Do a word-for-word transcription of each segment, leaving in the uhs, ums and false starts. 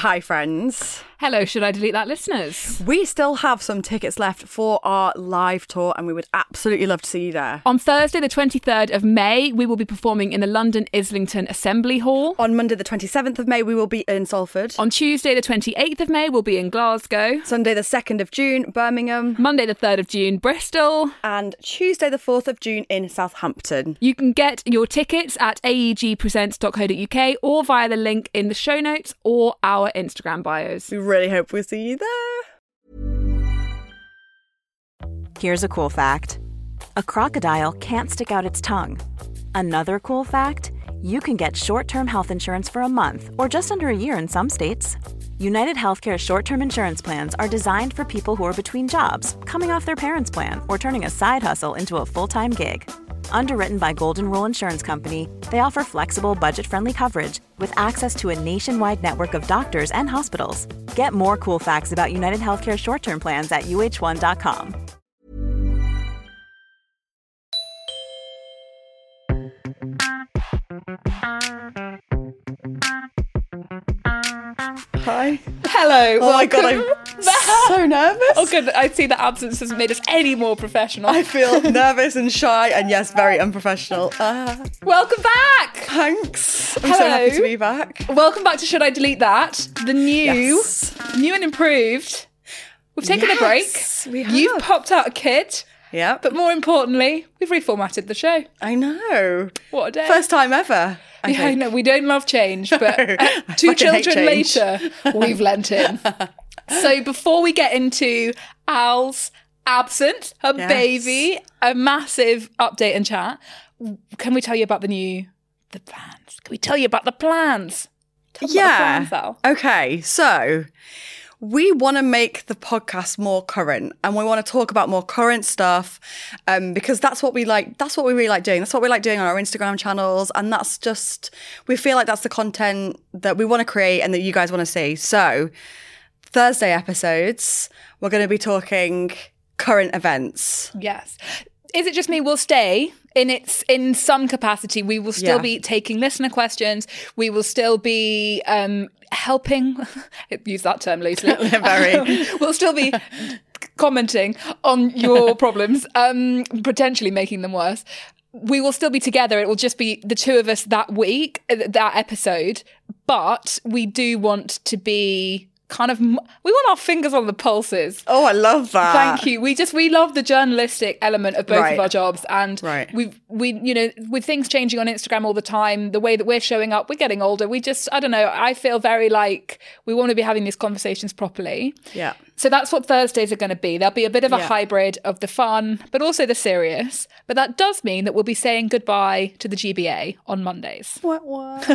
Hi, friends. Hello, should I delete that, listeners? We still have some tickets left for our live tour and we would absolutely love to see you there. On Thursday, the twenty-third of May, we will be performing in the London Islington Assembly Hall. On Monday, the twenty-seventh of May, we will be in Salford. On Tuesday, the twenty-eighth of May, we'll be in Glasgow. Sunday, the second of June, Birmingham. Monday, the third of June, Bristol. And Tuesday, the fourth of June, in Southampton. You can get your tickets at a e g presents dot co dot u k or via the link in the show notes or our Instagram bios. We really hope we'll see you there. Here's a cool fact. A crocodile can't stick out its tongue. Another cool fact, you can get short-term health insurance for a month or just under a year in some states. United Healthcare short-term insurance plans are designed for people who are between jobs, coming off their parents' plan, or turning a side hustle into a full-time gig. Underwritten by Golden Rule Insurance Company, they offer flexible, budget-friendly coverage with access to a nationwide network of doctors and hospitals. Get more cool facts about United Healthcare short-term plans at u h one dot com. Hi. Hello. Oh my God, I'm so nervous. Oh good, I see that absence has made us any more professional. I feel nervous and shy and yes, very unprofessional. Uh, Welcome back. thanks. I'm Hello. so happy to be back. Welcome back to Should I Delete That? The new, Yes. new and improved. We've taken Yes, a break. we have. You've popped out a kid, Yeah, but more importantly, we've reformatted the show. I know. What a day. First time ever. I yeah, I think. know, we don't love change, but No, uh, I two fucking hate children change. later, we've lent in. So before we get into Al's absence, her Yes. baby, a massive update and chat, can we tell you about the new, the plans? Can we tell you about the plans? Tell them Yeah. about the plans, Al. Okay, so we want to make the podcast more current and we want to talk about more current stuff um, because that's what we like. That's what we really like doing. That's what we like doing on our Instagram channels. And that's just, we feel like that's the content that we want to create and that you guys want to see. So Thursday episodes, we're going to be talking current events. Yes. Is it just me? We'll stay in its in some capacity. We will still Yeah. be taking listener questions. We will still be um, helping. Use that term loosely. Very. We'll still be commenting on your problems, um, potentially making them worse. We will still be together. It will just be the two of us that week, uh, that episode. But we do want to be kind of, we want our fingers on the pulses. Oh, I love that. Thank you. We just, we love the journalistic element of both Right. of our jobs. And Right. we've, we, you know, with things changing on Instagram all the time, the way that we're showing up, we're getting older. We just, I don't know, I feel very like we want to be having these conversations properly. Yeah. So that's what Thursdays are going to be. There'll be a bit of a Yeah. hybrid of the fun, but also the serious. But that does mean that we'll be saying goodbye to the G B A on Mondays. What, what?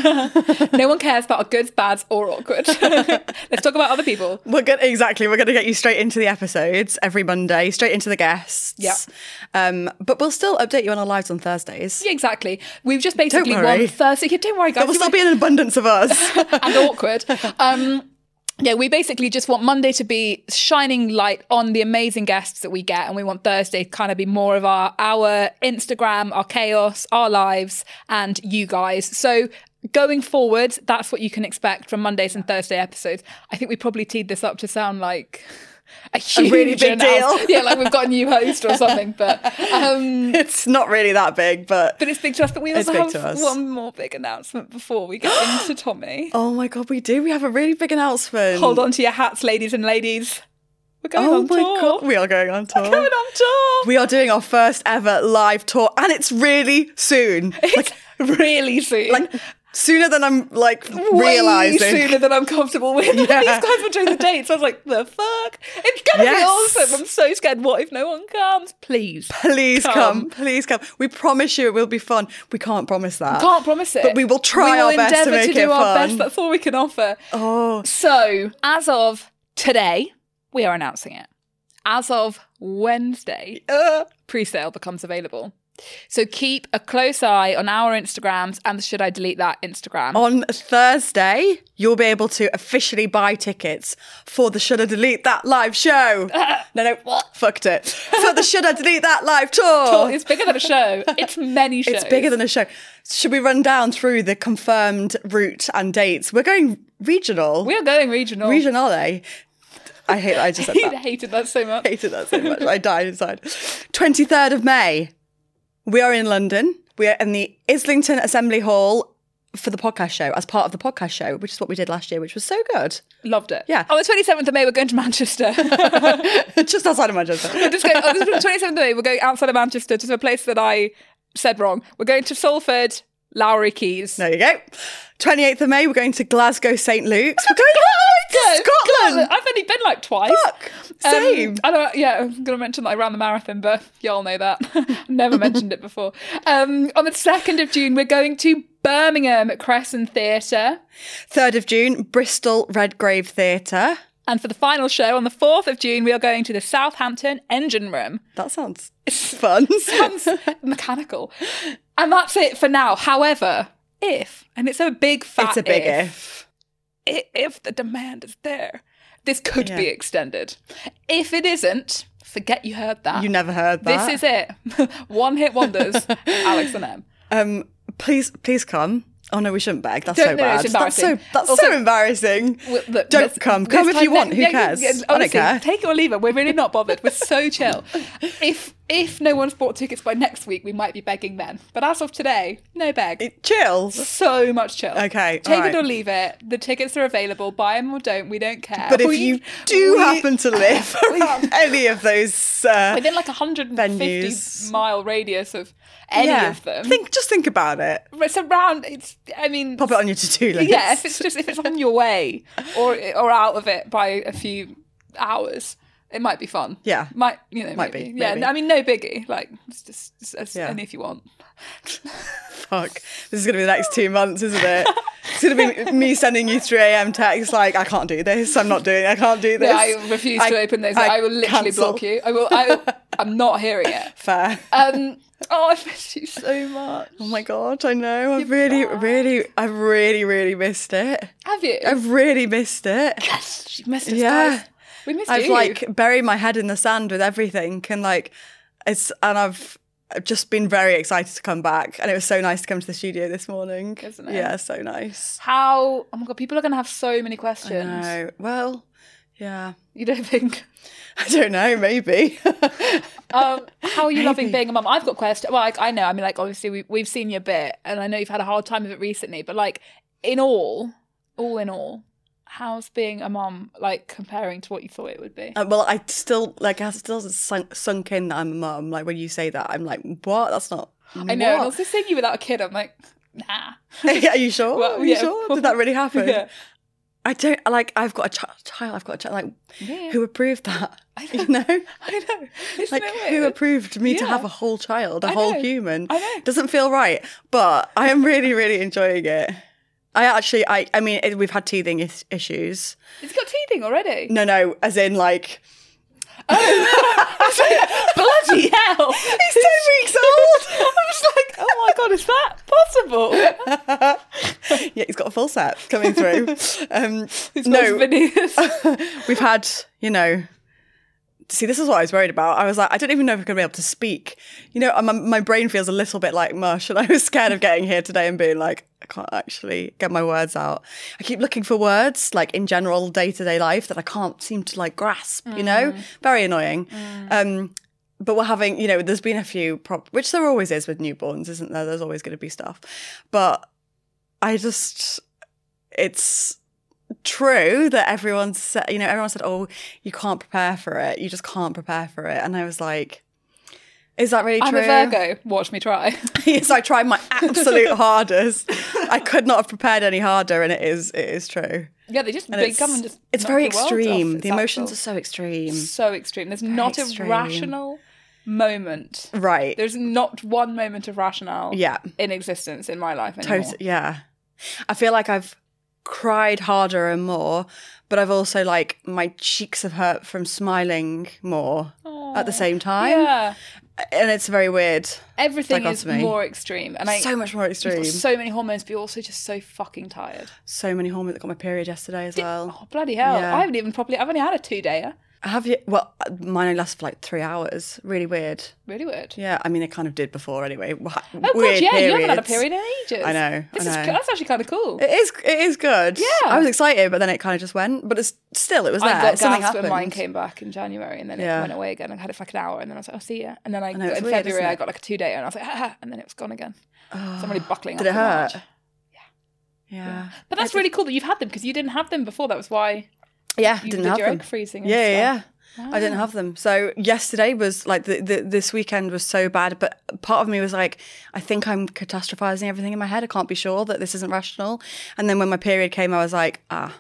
No one cares about our goods, bads, or awkward. Let's talk about other people. We're good. Exactly. We're going to get you straight into the episodes every Monday, straight into the guests. Yeah. Um, but we'll still update you on our lives on Thursdays. Yeah, exactly. We've just basically Don't worry. won Thursday. Yeah, don't worry, guys. There will still be an abundance of us. and awkward. Um, yeah, we basically just want Monday to be shining light on the amazing guests that we get, and we want Thursday to kind of be more of our our Instagram, our chaos, our lives, and you guys. So going forward, that's what you can expect from Mondays and Thursday episodes. I think we probably teed this up to sound like a huge really big announcement. deal. Yeah, like we've got a new host or something. But um, It's not really that big, but but it's big to us. But we It's also big to have us. one more big announcement before we get into Tommy. oh my God, we do. We have a really big announcement. Hold on to your hats, ladies and ladies. We're going Oh on my tour. God, we are going on tour. We're going on tour. We are doing our first ever live tour, and it's really soon. It's really soon. Like sooner than I'm like Way realizing. sooner than I'm comfortable with. Yeah. These guys were doing the dates. I was like, the fuck? It's gonna Yes. be awesome. I'm so scared. What if no one comes? Please. Please come. Come. please come. We promise you it will be fun. We can't promise that. Can't promise it. But we will try we will our best to endeavour make do it our fun. best. That's all we can offer. Oh, So, as of today, we are announcing it. As of Wednesday, uh, pre-sale becomes available. So keep a close eye on our Instagrams and the Should I Delete That Instagram. On Thursday, you'll be able to officially buy tickets for the Should I Delete That live show. no, no, what? Fucked it. For the Should I Delete That live tour. It's bigger than a show. It's many shows. It's bigger than a show. Should we run down through the confirmed route and dates? We're going regional. We are going regional. Regionale. I hate that I just said He that. hated that so much. I hated that so much. I died inside. twenty-third of May. We are in London. We are in the Islington Assembly Hall for the podcast show, as part of the podcast show, which is what we did last year, which was so good. Loved it. Yeah. On the twenty-seventh of May, we're going to Manchester. Just outside of Manchester. We're just going, on the twenty-seventh of May, we're going outside of Manchester to a place that I said wrong. We're going to Salford, Lowry Keys. There you go. twenty-eighth of May, we're going to Glasgow, Saint Luke's. We're going to Scotland. I've only been like twice. Fuck. Same. Um, I don't, yeah, I'm going to mention that I ran the marathon, but y'all know that. Never mentioned it before. Um, on the second of June, we're going to Birmingham at Crescent Theatre. third of June, Bristol Redgrave Theatre. And for the final show, on the fourth of June, we are going to the Southampton Engine Room. That sounds fun. Sounds mechanical. And that's it for now. However, if, and it's a big fat It's a big if, if, if the demand is there, this could Yeah. be extended. If it isn't, forget you heard that. You never heard that. This is it. One hit wonders, Alex and Em. Um, please, please come. Oh no, we shouldn't beg. That's Don't- so no, no, bad. it's That's so embarrassing. that's Also- so embarrassing. Well, look, Don't this- come. this Come if time- you want. Who yeah, cares? yeah, I don't honestly, care. Take it or leave it. We're really not bothered. We're so chill. If if no one's bought tickets by next week, we might be begging then. But as of today, no beg. It chills. So much chill. Okay, Take alright. it or leave it. The tickets are available. Buy them or don't. We don't care. But if We- you do we- happen to live around any of those, uh, within like a one hundred fifty venues. mile radius of any yeah, of them, think just think about it. it's around. It's. I mean, Pop it on your to-do list. yeah. If it's just if it's on your way or or out of it by a few hours, it might be fun. Yeah. might you know Might maybe. be, Yeah, maybe. I mean, no biggie. Like it's just it's, it's Yeah. only if you want. Fuck. This is going to be the next two months, isn't it? It's going to be me sending you three a.m. texts like, I can't do this. I'm not doing I can't do this. Yeah, I refuse to I- open those. I, will literally cancel. block you. I will. I, I'm not hearing it. Fair. Um. Oh, I miss you so much. Oh my God, I know. I've really, really, I've really, really missed it. Have you? I've really missed it. Yes, she missed us, Yeah. guys. We missed I've you. like buried my head in the sand with everything and like it's and I've I've just been very excited to come back and it was so nice to come to the studio this morning. Isn't it? Yeah, so nice. How? Oh my god, people are going to have so many questions. No. Well, yeah. You don't think? I don't know, maybe. Um, how are you loving Maybe. being a mum? I've got questions. Well, like, I know. I mean, like, obviously, we, we've seen you a bit, and I know you've had a hard time with it recently. But like, in all, all in all, how's being a mum like comparing to what you thought it would be? Uh, well, I still like I still sunk, sunk in that I'm a mum. Like when you say that, I'm like, what? That's not. I know. And what? also seeing you without a kid, I'm like, nah. Are you sure? Well, Are you yeah. sure? Did that really happen? Yeah. I don't like. I've got a ch- child. I've got a child. Like, Yeah. who approved that? You know, I know. Isn't like it who weird? approved me to Yeah. have a whole child, a I whole know. human? I know. Doesn't feel right, but I am really, really enjoying it. I actually, I, I mean, it, we've had teething is- issues. It's got teething already. No, no, as in like Bloody hell! he's ten weeks old. I was like, oh my god, is that possible? Yeah, he's got a full set coming through. Um, It's no, got veneers. we've had, you know, see, this is what I was worried about. I was like, I don't even know if I'm going to be able to speak. You know, my, my brain feels a little bit like mush, and I was scared of getting here today and being like, I can't actually get my words out. I keep looking for words, like in general day-to-day life, that I can't seem to like grasp, you know? Very annoying. Um, but we're having, you know, there's been a few, prop- which there always is with newborns, isn't there? There's always going to be stuff. But I just, it's true that everyone said, you know, everyone said, oh, you can't prepare for it. You just can't prepare for it. And I was like, is that really I'm true? a Virgo. Watch me try. Yes, I tried my absolute hardest. I could not have prepared any harder, and it is it is true. Yeah, they just And they it's, come and just it's knock very your world extreme. off. It's The emotions actual- are so extreme. so extreme. There's not extreme. a rational moment. Right. There's not one moment of rationale Yeah. in existence in my life anymore. Tot- yeah. I feel like I've cried harder and more, but I've also like my cheeks have hurt from smiling more at the same time. Yeah. And it's very weird. Everything is dichotomy. more extreme. And I So much more extreme. You've got so many hormones, but you're also just so fucking tired. So many hormones. I got my period yesterday as well. Oh, bloody hell. Yeah. I haven't even properly... I've only had a two-dayer. Have you? Well, mine only lasted for like three hours. Really weird. Really weird. Yeah, I mean, they kind of did before anyway. Oh, God, yeah, you haven't had a period in ages. I know, This I is know. That's actually kind of cool. It is, it is good. Yeah. I was excited, but then it kind of just went. But it's still, it was there. I got Something gas when happened. mine came back in January, and then Yeah. it went away again. I had it for like an hour, and then I was like, "I'll see ya." And then I, know, it's in weird, February, isn't I it? got like a two-day, and I was like, "Ha!" And then it was gone again. So I'm really buckling Did up it for hurt? March. Yeah. But that's really cool that you've had them because you didn't have them before. That was why Yeah, you didn't did have your them. egg freezing. And Yeah, yeah, stuff. yeah. I didn't have them. So yesterday was like the, the this weekend was so bad, but part of me was like, I think I'm catastrophizing everything in my head. I can't be sure that this isn't rational. And then when my period came, I was like, ah,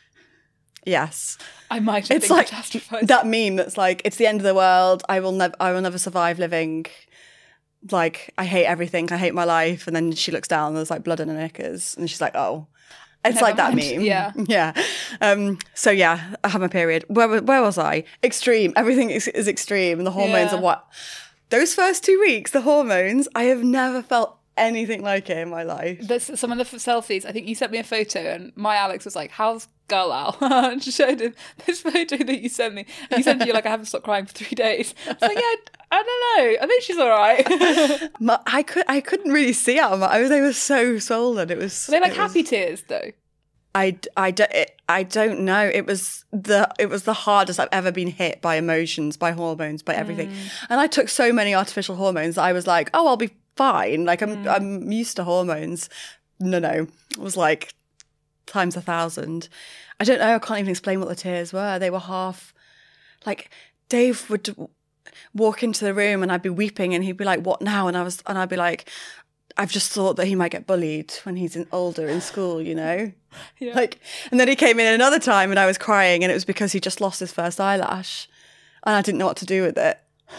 yes. I might have It's been like catastrophized. that meme that's like, it's the end of the world. I will never, I will never survive living. Like, I hate everything. I hate my life. And then she looks down and there's like blood in her knickers. And she's like, oh. It's Never like that mind. meme. Yeah. Yeah. Um, so yeah, I had my period. Where, where was I? Extreme. Everything is, is extreme. And the hormones Yeah. are what? Those first two weeks, the hormones, I have never felt anything like it in my life. There's some of the f- selfies. I think you sent me a photo, and my Alex was like, "How's girl Al?" And she showed him this photo that you sent me. And you said to you like, "I haven't stopped crying for three days." I was like, "Yeah, I don't know. I think she's all right." My, I could I couldn't really see out of my eyes. They were so swollen. It was. They're like it was- happy tears, though. I, I, do- it, I don't know. It was the it was the hardest I've ever been hit by emotions, by hormones, by everything. Mm. And I took so many artificial hormones that I was like, oh, I'll be fine. Like I'm Mm. I'm used to hormones. No, no, it was like times a thousand. I don't know. I can't even explain what the tears were. They were half like Dave would walk into the room and I'd be weeping and he'd be like, "What now?" And I was and I'd be like, I've just thought that he might get bullied when he's in, older in school, you know? Yeah. Like, and then he came in another time and I was crying and it was because he just lost his first eyelash and I didn't know what to do with it.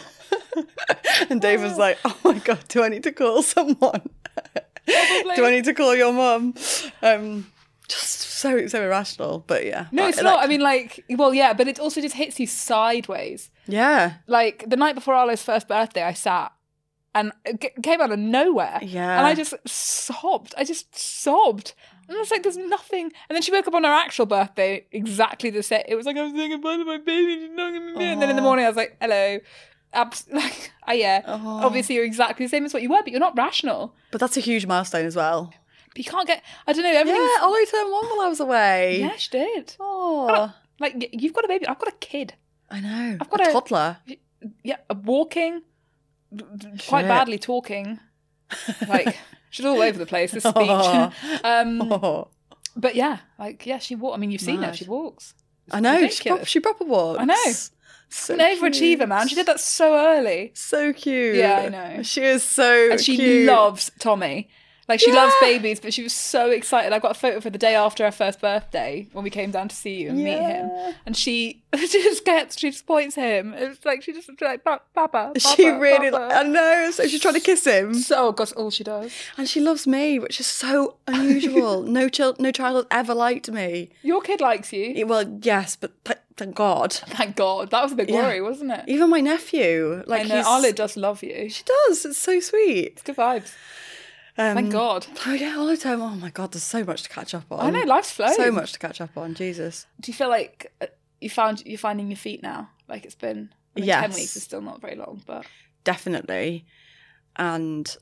And Dave was like, oh my God, do I need to call someone? Do I need to call your mum? Um, just so, so irrational, but yeah. No, But, it's like, not. I mean, like, well, yeah, but it also just hits you sideways. yeah. Like, the night before Arlo's first birthday, I sat and it g- came out of nowhere. Yeah. And I just sobbed. I just sobbed. And I was like, there's nothing. And then she woke up on her actual birthday exactly the same. It was like, I was saying goodbye to my baby. She's not gonna be me. And then in the morning, I was like, hello. Abs- like, oh, yeah. Oh. Obviously, you're exactly the same as what you were, but you're not rational. But that's a huge milestone as well. But you can't get, I don't know, Yeah, everything's... Ollie turned one while I was away. Yeah, she did. Oh, Like, y- you've got a baby. I've got a kid. I know. I've got a a- toddler. Yeah, a walking, quite Shit. badly talking. Like, she's all over the place, this speech. Oh. um, Oh. but yeah, like, yeah, she walks. I mean, you've seen her. Mad. She walks. I know. She, ridiculous. prop- she proper walks. I know. So An overachiever, cute. man. She did that so early. So cute. Yeah, I know. She is so And she cute. loves Tommy. Like, she Yeah. loves babies, but she was so excited. I got a photo for the day after her first birthday when we came down to see you and meet him. Yeah. And she, she just gets, she just points him. It's like, she just like, Papa, Papa, She really, Papa. I know. So she's trying to kiss him, So, God, all she does. and she loves me, which is so unusual. no child, no child has ever liked me. Your kid likes you. Yeah, well, yes, but th- thank God. Thank God. That was a big Yeah. worry, wasn't it? Even my nephew, like I know. he's, Arlo does love you. she does. It's so sweet. It's good vibes. Um, Thank God. Oh yeah, all the time. Oh my God, there's so much to catch up on. I know, life's flowing. So much to catch up on. Jesus. Do you feel like uh, you found you're finding your feet now? Like it's been I mean, Yes. ten weeks is still not very long, but Definitely. And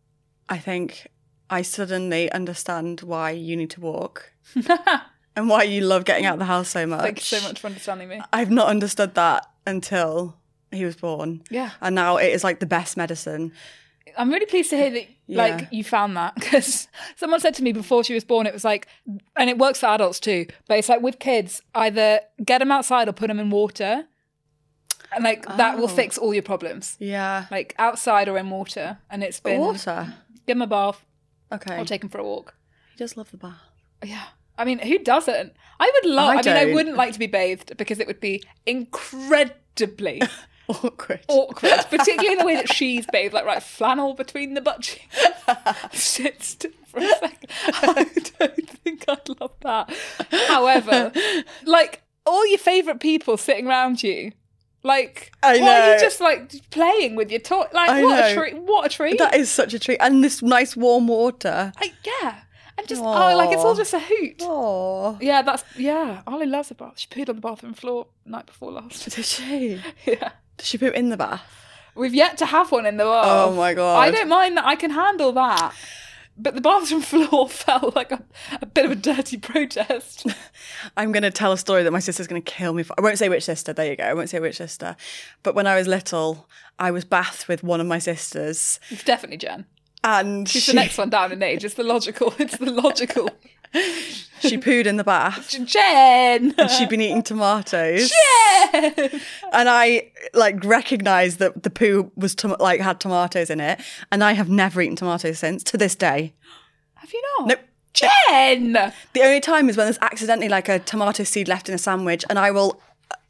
I think I suddenly understand why you need to walk and why you love getting out of the house so much. thank you so much for understanding me. I've not understood that until he was born. Yeah. And now it is like the best medicine. I'm really pleased to hear that like Yeah. you found that because someone said to me before she was born, it was like, and it works for adults too, but it's like with kids, either get them outside or put them in water, and like that will Oh. fix all your problems. Yeah. Like outside or in water, and it's been Water. give them a bath Okay. or take them for a walk. He does love the bath. Yeah. I mean, who doesn't? I would love, I, I mean, I don't. wouldn't like to be bathed because it would be incredibly Awkward. awkward, particularly the way that she's bathed, like, right, flannel between the butt cheeks. Sit still for a second. I don't think I'd love that. However, like, all your favourite people sitting around you, Like, I why are know. you just like playing with your toy? Like, I what know. a treat! What a treat! That is such a treat. And this nice warm water. Like, yeah, and just oh, like it's all just a hoot. Oh. Yeah, that's yeah. Ollie loves a bath. She pooed on the bathroom floor night before last. Did she? Yeah, Did she poop in the bath? we've yet to have one in the bath. Oh my God. I don't mind that. I can handle that. But the bathroom floor felt like a, a bit of a dirty protest. I'm going to tell a story that my sister's going to kill me for. I won't say which sister. There you go. I won't say which sister. But when I was little, I was bathed with one of my sisters. It's definitely Jen. And She's she, the next one down in age. It's the logical. It's the logical. she pooed in the bath. Jen! And she'd been eating tomatoes. Jen! And I like recognised that the poo was tom- like had tomatoes in it. And I have never eaten tomatoes since, to this day. Have you not? Nope. Jen! The only time is when there's accidentally like a tomato seed left in a sandwich and I will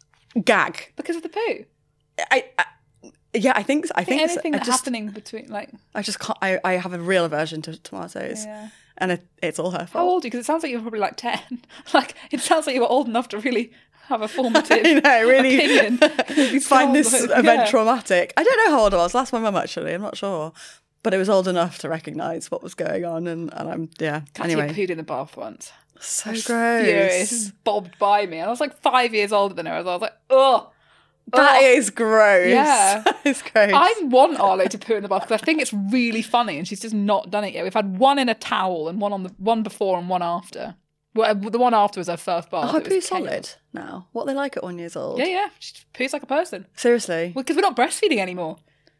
gag. Because of the poo? I, I yeah, I think so. I I think think so. anything I that's just, happening between, like... I just can't. I, I have a real aversion to tomatoes, Yeah. and it, it's all her How fault. old are you? Because it sounds like you were probably like ten. Like, it sounds like you were old enough to really have a formative I know, really opinion. Really find this strong, event yeah. traumatic. I don't know how old I was. Last my mum actually. I'm not sure, but it was old enough to recognise what was going on, and, and I'm yeah. Katya Anyway, pooed in the bath once. so Furious, gross. bobbed by me. And I was like five years older than her. I was like, ugh. That ugh. is gross. Yeah. That is gross. I want Arlo to poo in the bath because I think it's really funny, and she's just not done it yet. We've had one in a towel and one on the one before and one after. Well, the one after was her first bath. Oh, I It was poo chaos. solid now. What they like at one years old? Yeah, yeah. She poos like a person. Seriously, Well, because we're not breastfeeding anymore.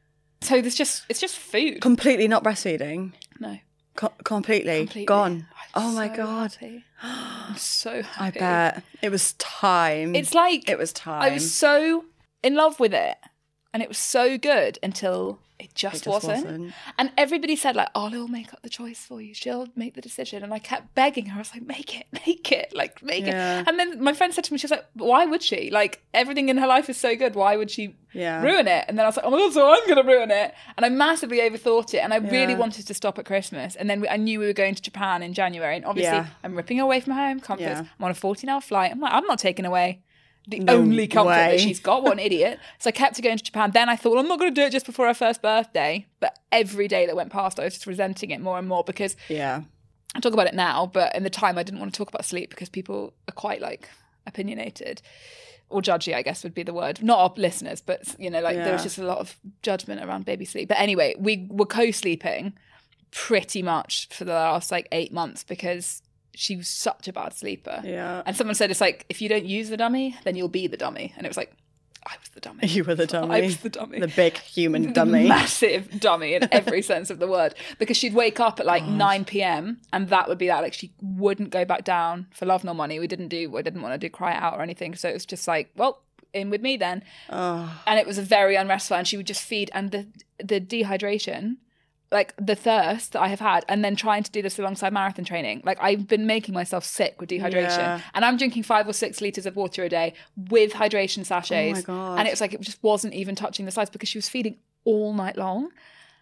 So there's just it's just food. completely not breastfeeding. no, Co- completely. completely Gone. I'm Oh my so god. happy. I'm so I happy. bet it was time. It's like it was time. I was so in love with it, and it was so good until it just, It just wasn't. wasn't. And everybody said like, "Ollie will make up the choice for you. She'll make the decision." And I kept begging her. I was like, "Make it, make it, like make Yeah. it." And then my friend said to me, "She was like, why would she? Like everything in her life is so good. Why would she Yeah. ruin it?" And then I was like, "Oh my god, so I'm going to ruin it." And I massively overthought it. And I really Yeah. wanted to stop at Christmas. And then we, I knew we were going to Japan in January. And obviously, Yeah. I'm ripping away from home comforts. Yeah. I'm on a fourteen-hour flight. I'm like, I'm not taking away the No only comfort way. that she's got. What an idiot. So I kept her going to Japan. Then I thought, I'm not going to do it just before her first birthday. But every day that went past, I was just resenting it more and more because Yeah. I talk about it now, but in the time I didn't want to talk about sleep because people are quite like opinionated or judgy, I guess would be the word. Not our listeners, but you know, like there was Yeah. just a lot of judgment around baby sleep. But anyway, we were co-sleeping pretty much for the last like eight months because she was such a bad sleeper. Yeah. And someone said, it's like, if you don't use the dummy, then you'll be the dummy. And it was like, I was the dummy. You were the dummy. I was the dummy. The big human The dummy. massive dummy in every sense of the word. Because she'd wake up at like nine p.m. and that would be that. Like she wouldn't go back down for love nor money. We didn't do, I didn't want to do cry out or anything. So it was just like, well, in with me then. Oh. And it was a very unrestful, and she would just feed. And the the dehydration, like the thirst that I have had, and then trying to do this alongside marathon training. Like I've been making myself sick with dehydration. Yeah. And I'm drinking five or six litres of water a day with hydration sachets. Oh my God. And it was like, it just wasn't even touching the sides because she was feeding all night long.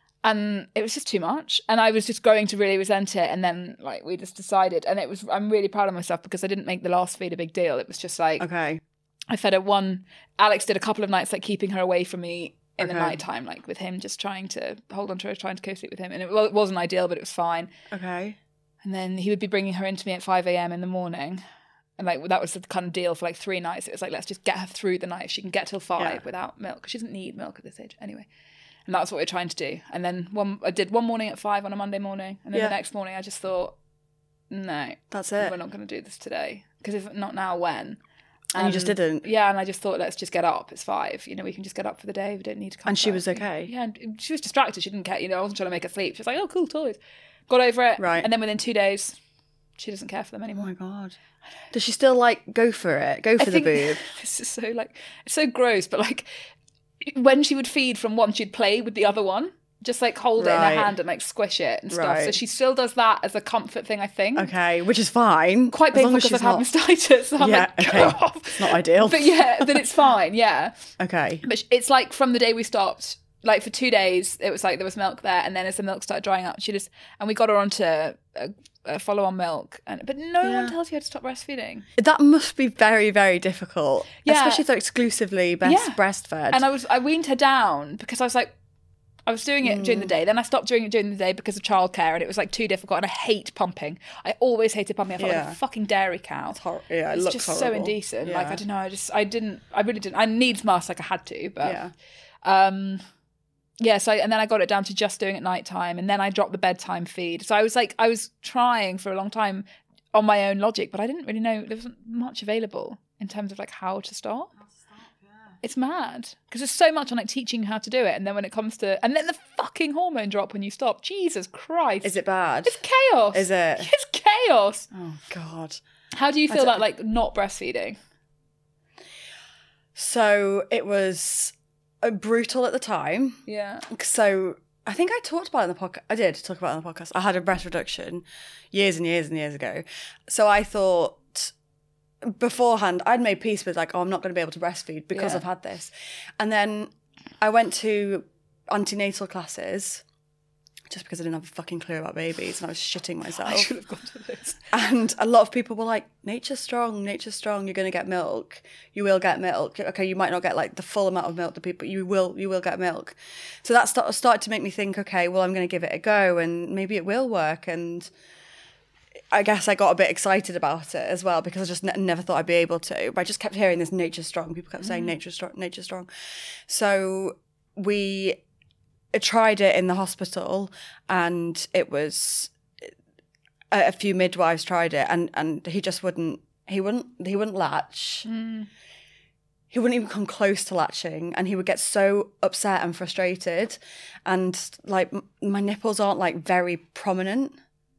And it was just too much. And I was just going to really resent it. And then like we just decided, and it was, I'm really proud of myself because I didn't make the last feed a big deal. It was just like, Okay. I fed her one, Alex did a couple of nights like keeping her away from me in the Okay. night time, like with him just trying to hold on to her, trying to co-sleep with him. And it, well, it wasn't ideal, but it was fine. Okay. And then he would be bringing her into me at five a.m. in the morning. And like that was the kind of deal for like three nights. It was like, let's just get her through the night. She can get till five Yeah. without milk. She doesn't need milk at this age anyway. And that's what we're trying to do. And then one, I did one morning at five on a Monday morning. And then Yeah. the next morning I just thought, no, That's it. we're not going to do this today. Because if not now, when? And you just didn't? Yeah, and I just thought, let's just get up. It's five. You know, we can just get up for the day. We don't need to come And she back. was okay? Yeah, and she was distracted. She didn't care. You know, I wasn't trying to make her sleep. She was like, oh, cool, toys. Got over it. Right. And then within two days, she doesn't care for them Oh anymore. my God. Does she still like go for it? Go for I the think boob? this is so like, it's so gross, but like when she would feed from one, she'd play with the other one. Just like hold it in Right. her hand and like squish it and stuff. So Right. she still does that as a comfort thing, I think. Okay, which is fine. Quite as long painful as because she's I've not... had mastitis. So I'm Yeah, like, okay. "Get off." It's not ideal. But yeah, then it's fine, yeah. Okay. But it's like from the day we stopped, like for two days, it was like there was milk there. And then as the milk started drying up, she just, and we got her onto a, uh, follow on milk, and but no Yeah. one tells you how to stop breastfeeding. That must be very, very difficult. Yeah. Especially if they're exclusively best Yeah. breastfed. And I was I weaned her down because I was like, I was doing it during the Mm. day. Then I stopped doing it during the day because of childcare, and it was like too difficult. And I hate pumping. I always hated pumping. I felt like Yeah. a fucking dairy cow. It's hor- yeah, it it's looks just so horrible. indecent. Like Yeah. I don't know. I just I didn't. I really didn't. I needs must. Like I had to, but Yeah. um, yeah. So and then I got it down to just doing it at night time, and then I dropped the bedtime feed. So I was like, I was trying for a long time on my own logic, but I didn't really know there wasn't much available in terms of like how to stop. It's mad because there's so much on like teaching how to do it, and then when it comes to and then the fucking hormone drop when you stop. Jesus Christ! Is it bad? It's chaos. Is it? It's chaos. Oh, God. How do you feel don't- about like not breastfeeding? So it was uh, brutal at the time. Yeah. So I think I talked about it in the podcast. I did talk about it in the podcast. I had a breast reduction years and years and years ago. So I thought beforehand, I'd made peace with like, oh, I'm not going to be able to breastfeed because Yeah. I've had this. And then I went to antenatal classes just because I didn't have a fucking clue about babies and I was shitting myself. I should have gone to this. And a lot of people were like, nature's strong, nature's strong, you're going to get milk. You will get milk. Okay, you might not get like the full amount of milk that people, you will you will get milk. So that start, started to make me think, okay, well, I'm going to give it a go and maybe it will work. And I guess I got a bit excited about it as well because I just ne- never thought I'd be able to. But I just kept hearing this nature's strong. People kept saying nature's strong, nature's strong. So we tried it in the hospital and it was a, a few midwives tried it and and he just wouldn't he wouldn't he wouldn't latch Mm. he wouldn't even come close to latching and he would get so upset and frustrated and like m- my nipples aren't like very prominent.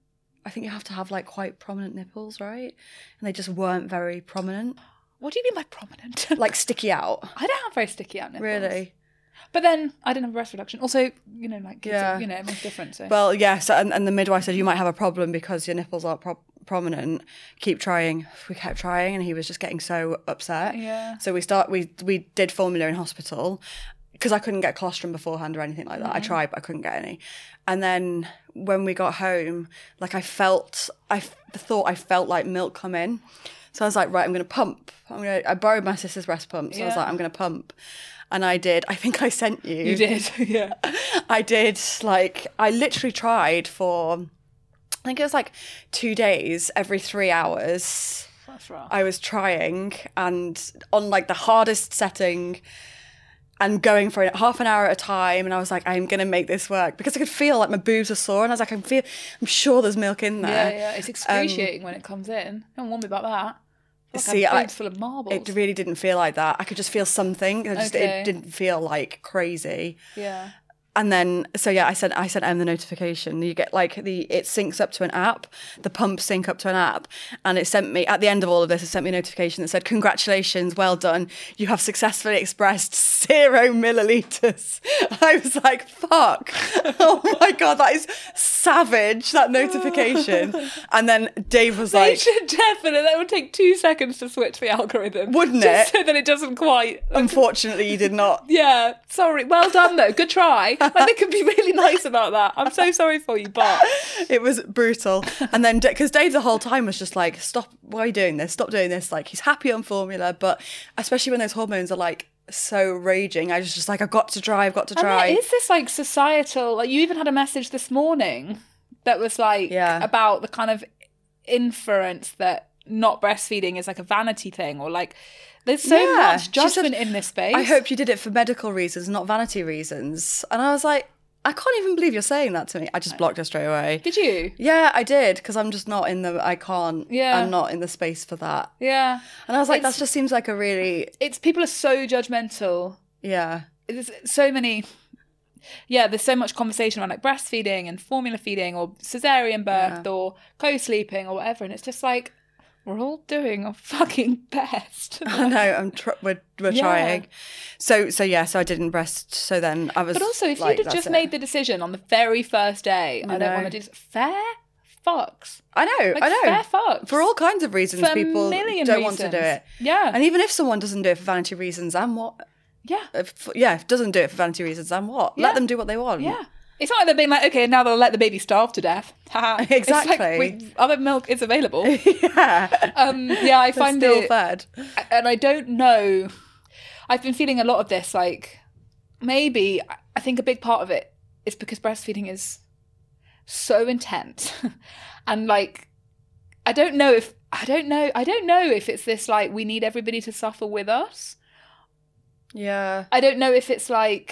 I think you have to have like quite prominent nipples, right? And they just weren't very prominent, What do you mean by prominent? like sticky out. I don't have very sticky out nipples. Really. But then I didn't have a breast reduction. Also, you know, like kids Yeah. are, you know, everyone's different. So Well, yes, and, and the midwife said you might have a problem because your nipples aren't pro- prominent. Keep trying. We kept trying, and he was just getting so upset. Yeah. So we start. We we did formula in hospital because I couldn't get colostrum beforehand or anything like that. I tried, but I couldn't get any. And then when we got home, like I felt, I f- thought I felt like milk come in. So I was like, right, I'm going to pump. I'm going to. I borrowed my sister's breast pump, so I was Yeah. like, I'm going to pump. And I did. I think I sent you. you did, yeah. I did, like, I literally tried for, I think it was like two days, every three hours. That's right. I was trying and on like the hardest setting and going for it half an hour at a time. And I was like, I'm going to make this work because I could feel like my boobs were sore. And I was like, I feel, I'm sure there's milk in there. Yeah, yeah. It's excruciating when it comes in. Don't warn me about that. Like See, I I- boobs full of marbles. It really didn't feel like that. I could just feel something. It, just, Okay. it didn't feel like crazy. yeah. And then, so yeah, I sent I sent Em the notification. You get like the, it syncs up to an app, the pumps sync up to an app. And it sent me, at the end of all of this, it sent me a notification that said, congratulations, well done. You have successfully expressed zero milliliters. I was like, fuck. Oh my God, that is savage, that notification. And then Dave was They like, should definitely, that would take two seconds to switch the algorithm. Wouldn't Just it? so that it doesn't quite. unfortunately, you did not. Yeah, sorry. Well done though. Good try. Like they could be really nice about that. I'm so sorry for you, but It was brutal. And then, because Dave the whole time was just like, stop, why are you doing this? Stop doing this. Like, he's happy on formula, but especially when those hormones are like so raging, I was just like, I've got to try, I've got to and try. there is this like societal. Like you even had a message this morning that was like Yeah. about the kind of inference that not breastfeeding is like a vanity thing, or like there's so Yeah. much She judgment said, in this space. I hope you did it for medical reasons, not vanity reasons. And I was like, I can't even believe you're saying that to me. I just blocked her straight away. Did you? Yeah, I did, because I'm just not in the, I can't, Yeah. I'm not in the space for that. Yeah. And I was like, It's- that just seems like a really, It's people are so judgmental. yeah. There's so many. Yeah, there's so much conversation around like breastfeeding and formula feeding or cesarean birth Yeah. or co-sleeping or whatever, and it's just like we're all doing our fucking best. I know, I'm tr- we're, we're Yeah. trying. So, so yeah, so I didn't breast. So then I was But also, if like, you'd have that's just it. made the decision on the very first day, I, I don't know. want to do this. Fair fucks. I know, Like, I know. fair fucks. For all kinds of reasons, For a people million don't want to do reasons. it. Yeah. And even if someone doesn't do it for vanity reasons, and what? Yeah. If, yeah, if doesn't do it for vanity reasons, and what? Yeah. Let them do what they want. Yeah. It's not like they're being like, okay, now they'll let the baby starve to death. Exactly. It's like, we, other milk is available. yeah. Um, yeah, I find still it... fed. And I don't know... I've been feeling a lot of this, like, maybe, I think a big part of it is because breastfeeding is so intense. And, like, I don't know if... I don't know. I don't know if it's this, like, we need everybody to suffer with us. Yeah. I don't know if it's like...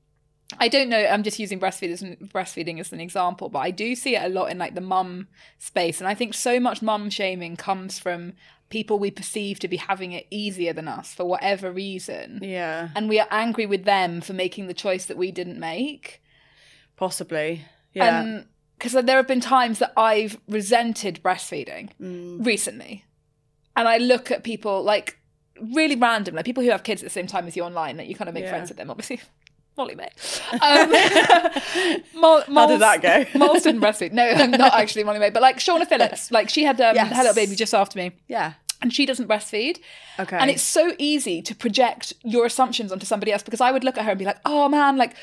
I don't know, I'm just using breastfeeding as, an, breastfeeding as an example, but I do see it a lot in like the mum space. And I think so much mum shaming comes from people we perceive to be having it easier than us for whatever reason. Yeah. And we are angry with them for making the choice that we didn't make. Possibly. Yeah. Because there have been times that I've resented breastfeeding mm. recently. And I look at people like really random, like people who have kids at the same time as you online, that you kind of make yeah. friends with them, obviously. Molly May. Um, Mol- How did that go? Mols didn't breastfeed. No, I'm not actually Molly May. But like Shauna Phillips, like she had um, yes. her little baby just after me. Yeah. And she doesn't breastfeed. Okay. And it's so easy to project your assumptions onto somebody else, because I would look at her and be like, oh man, like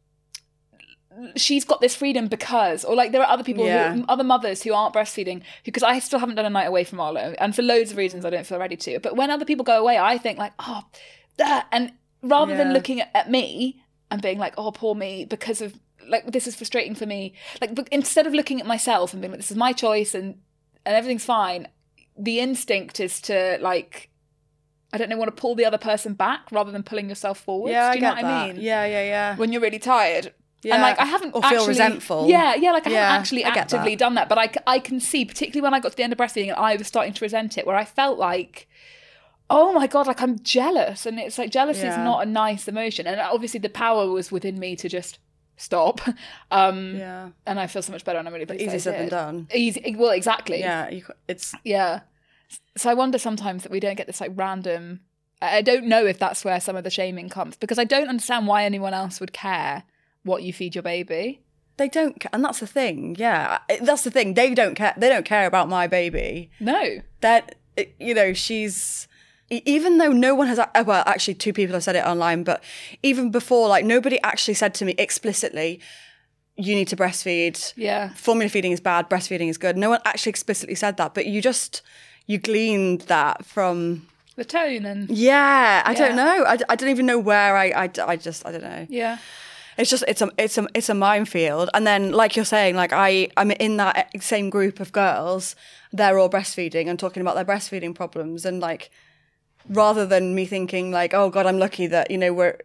she's got this freedom because, or like there are other people, yeah. who, other mothers who aren't breastfeeding, because I still haven't done a night away from Arlo. And for loads of reasons I don't feel ready to. But when other people go away, I think like, oh, that. And rather yeah. than looking at, at me, and being like, oh, poor me, because of, like, this is frustrating for me. Like, but instead of looking at myself and being like, this is my choice and, and everything's fine, the instinct is to, like, I don't know, want to pull the other person back rather than pulling yourself forward. Yeah, Do you I know get what that. I mean? Yeah, yeah, yeah. When you're really tired. Yeah. And, like, I haven't or actually... feel resentful. Yeah, yeah, like, I yeah, haven't actually I actively that. done that. But I, I can see, particularly when I got to the end of breastfeeding and I was starting to resent it, where I felt like... oh my God, like I'm jealous. And it's like, jealousy yeah. is not a nice emotion. And obviously the power was within me to just stop. Um, yeah. And I feel so much better and I'm really pleased. Easier said than done. Easy, well, exactly. Yeah, you, it's... Yeah. So I wonder sometimes that we don't get this like random... I don't know if that's where some of the shaming comes, because I don't understand why anyone else would care what you feed your baby. They don't care. And that's the thing, yeah. That's the thing. They don't care. They don't care about my baby. No. That, you know, she's... Even though no one has, well, actually two people have said it online, but even before, like nobody actually said to me explicitly, you need to breastfeed. Yeah. Formula feeding is bad, breastfeeding is good. No one actually explicitly said that, but you just, you gleaned that from... the tone and... Yeah, I yeah. don't know. I, I don't even know where I, I, I just, I don't know. Yeah. It's just, it's a, it's a, it's a minefield. And then, like you're saying, like I, I'm in that same group of girls, they're all breastfeeding and talking about their breastfeeding problems, and like, rather than me thinking like, oh God, I'm lucky that, you know, we're,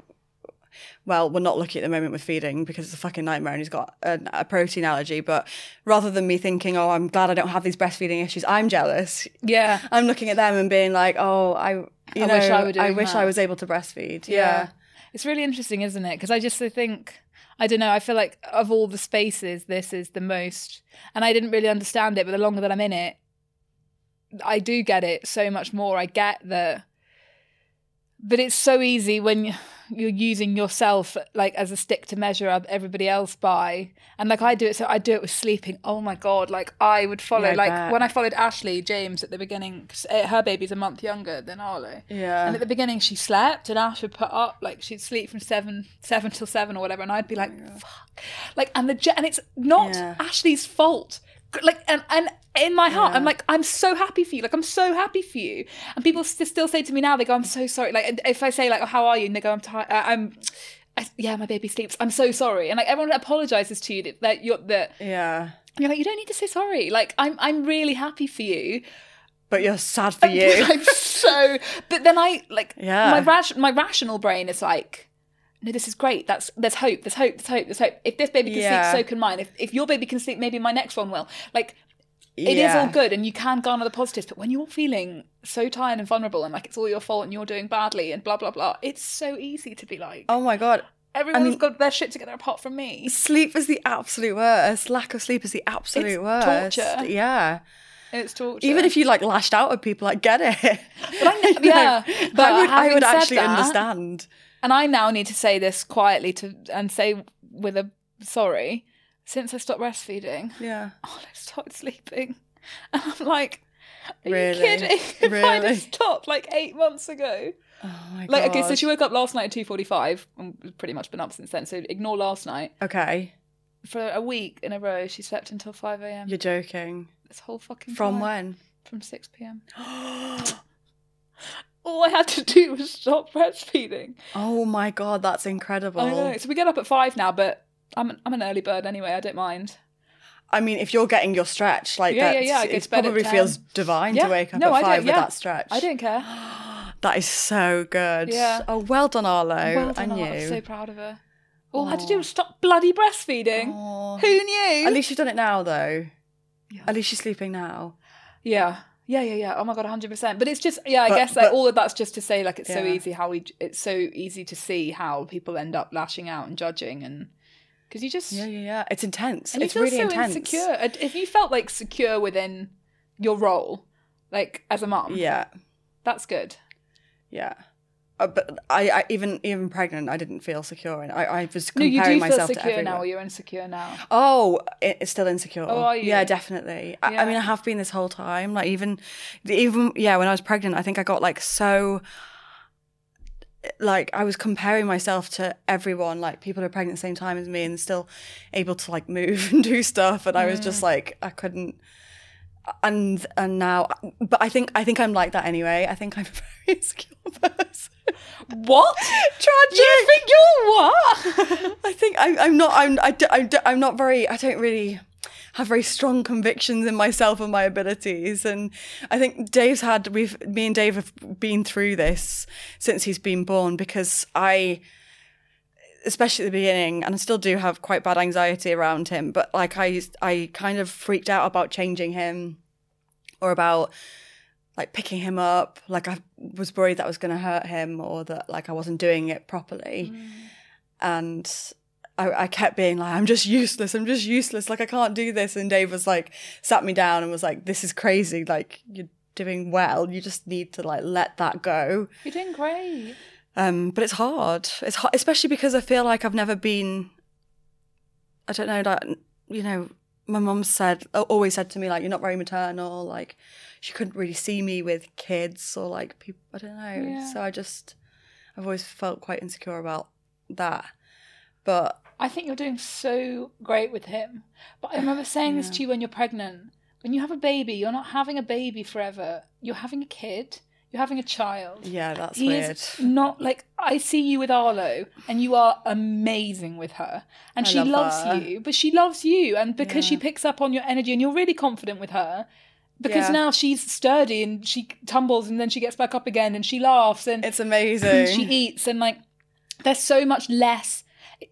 well, we're not lucky at the moment with feeding because it's a fucking nightmare and he's got a, a protein allergy. But rather than me thinking, oh, I'm glad I don't have these breastfeeding issues, I'm jealous. Yeah. I'm looking at them and being like, oh, I, you I know, wish I, were I wish that. I was able to breastfeed. Yeah. yeah. It's really interesting, isn't it? Because I just think, I don't know, I feel like of all the spaces, this is the most, and I didn't really understand it, but the longer that I'm in it, I do get it so much more. I get that, but it's so easy when you're using yourself like as a stick to measure everybody else by. And like I do it, so I do it with sleeping. Oh my God, like I would follow, yeah, I like bet. when I followed Ashley James at the beginning, cause her baby's a month younger than Arlo. Yeah. And at the beginning she slept and Ash would put up, like she'd sleep from seven, seven till seven or whatever. And I'd be like, yeah. fuck. Like, and the, and it's not yeah. Ashley's fault. Like, and, and in my heart, yeah. I'm like, I'm so happy for you. Like, I'm so happy for you. And people st- still say to me now, they go, I'm so sorry. Like, if I say like, oh, how are you? And they go, I'm tired. I'm, I, yeah, my baby sleeps. I'm so sorry. And like, everyone apologizes to you that, that you're, that yeah. you're like, you don't need to say sorry. Like, I'm, I'm really happy for you. But you're sad for you. I'm so, but then I like, yeah. my ras- my rational brain is like, no, this is great. That's there's hope. There's hope. There's hope. There's hope. If this baby can yeah. sleep, so can mine. If if your baby can sleep, maybe my next one will. Like, it yeah. is all good, and you can garner the positives. But when you're feeling so tired and vulnerable, and like it's all your fault, and you're doing badly, and blah blah blah, it's so easy to be like, oh my God, everyone's I mean, got their shit together apart from me. Sleep is the absolute worst. Lack of sleep is the absolute it's worst. Torture. Yeah. It's torture. Even if you like lashed out at people, I get it. But I, yeah, know, but I would, I would actually that, understand. And I now need to say this quietly to and say with a sorry. Since I stopped breastfeeding, yeah, oh, I started sleeping, and I'm like, Are Really? you kidding? If I'd Really? have stopped like eight months ago. Oh my Like, God. okay, so she woke up last night at two forty-five and we've pretty much been up since then. So ignore last night. Okay. For a week in a row, she slept until five a.m. You're joking. This whole fucking From time. when? From six p.m. All I had to do was stop breastfeeding. Oh my God, that's incredible. I know. So we get up at five now, but I'm an, I'm an early bird anyway. I don't mind. I mean, if you're getting your stretch, like Yeah, yeah, that's, yeah, I go it to bed at probably ten. feels divine Yeah. to wake up No, I at don't- five with yeah. that stretch. I don't care. That is so good. Yeah. Oh, well done, Arlo. Well done, and you. Arlo. I'm so proud of her. All I had to do was stop bloody breastfeeding. Aw. Who knew? At least you've done it now, though. Yeah. At least she's sleeping now. Yeah. Yeah, yeah, yeah. Oh my God, one hundred percent. But it's just, yeah, I But- guess like but- all of that's just to say like it's so Yeah. easy how we, it's so easy to see how people end up lashing out and judging and, because you just, Yeah, yeah, yeah. It's intense. and you It's feel really so intense. insecure. If you felt like secure within your role, like as a mum, Yeah, that's good. yeah. Uh, but I, I even even pregnant, I didn't feel secure, and I, I was No, comparing you do feel myself to secure everyone. now, or you're insecure now. Oh, it, it's still insecure. Oh, are you? Yeah, definitely. I, I Yeah. mean, I have been this whole time. Like even, even yeah, when I was pregnant, I think I got like so. Like I was comparing myself to everyone, like people who are pregnant at the same time as me and still able to like move and do stuff, and I was just like I couldn't. And and now, but I think I think I'm like that anyway. I think I'm a very insecure person. What? Tragic. You think you're what? I think I, I'm not. I'm. I, do- I, do- I'm not very. I don't really have very strong convictions in myself and my abilities. And I think Dave's had. We've. Me and Dave have been through this since he's been born because I, especially at the beginning, and I still do have quite bad anxiety around him. But like I, used, I kind of freaked out about changing him, or about like picking him up. Like I was worried that I was going to hurt him, or that like I wasn't doing it properly. Mm. And I, I kept being like, I'm just useless. I'm just useless. Like I can't do this. And Dave was like, sat me down and was like, this is crazy. Like you're doing well. You just need to like let that go. You're doing great. Um, but it's hard. It's hard, especially because I feel like I've never been. I don't know that you know. My mum said, always said to me, like, you're not very maternal. Like, she couldn't really see me with kids or like people. I don't know. Yeah. So I just, I've always felt quite insecure about that. But I think you're doing so great with him. But I remember saying this Yeah. to you when you're pregnant. When you have a baby, you're not having a baby forever. You're having a kid. You're having a child. yeah, that's he weird. is not like I see you with Arlo, and you are amazing with her, and I she love loves her. you. But she loves you, and because she Yeah. picks up on your energy, and you're really confident with her. Because Yeah. now she's sturdy and she tumbles and then she gets back up again and she laughs and It's amazing. she eats and like there's so much less.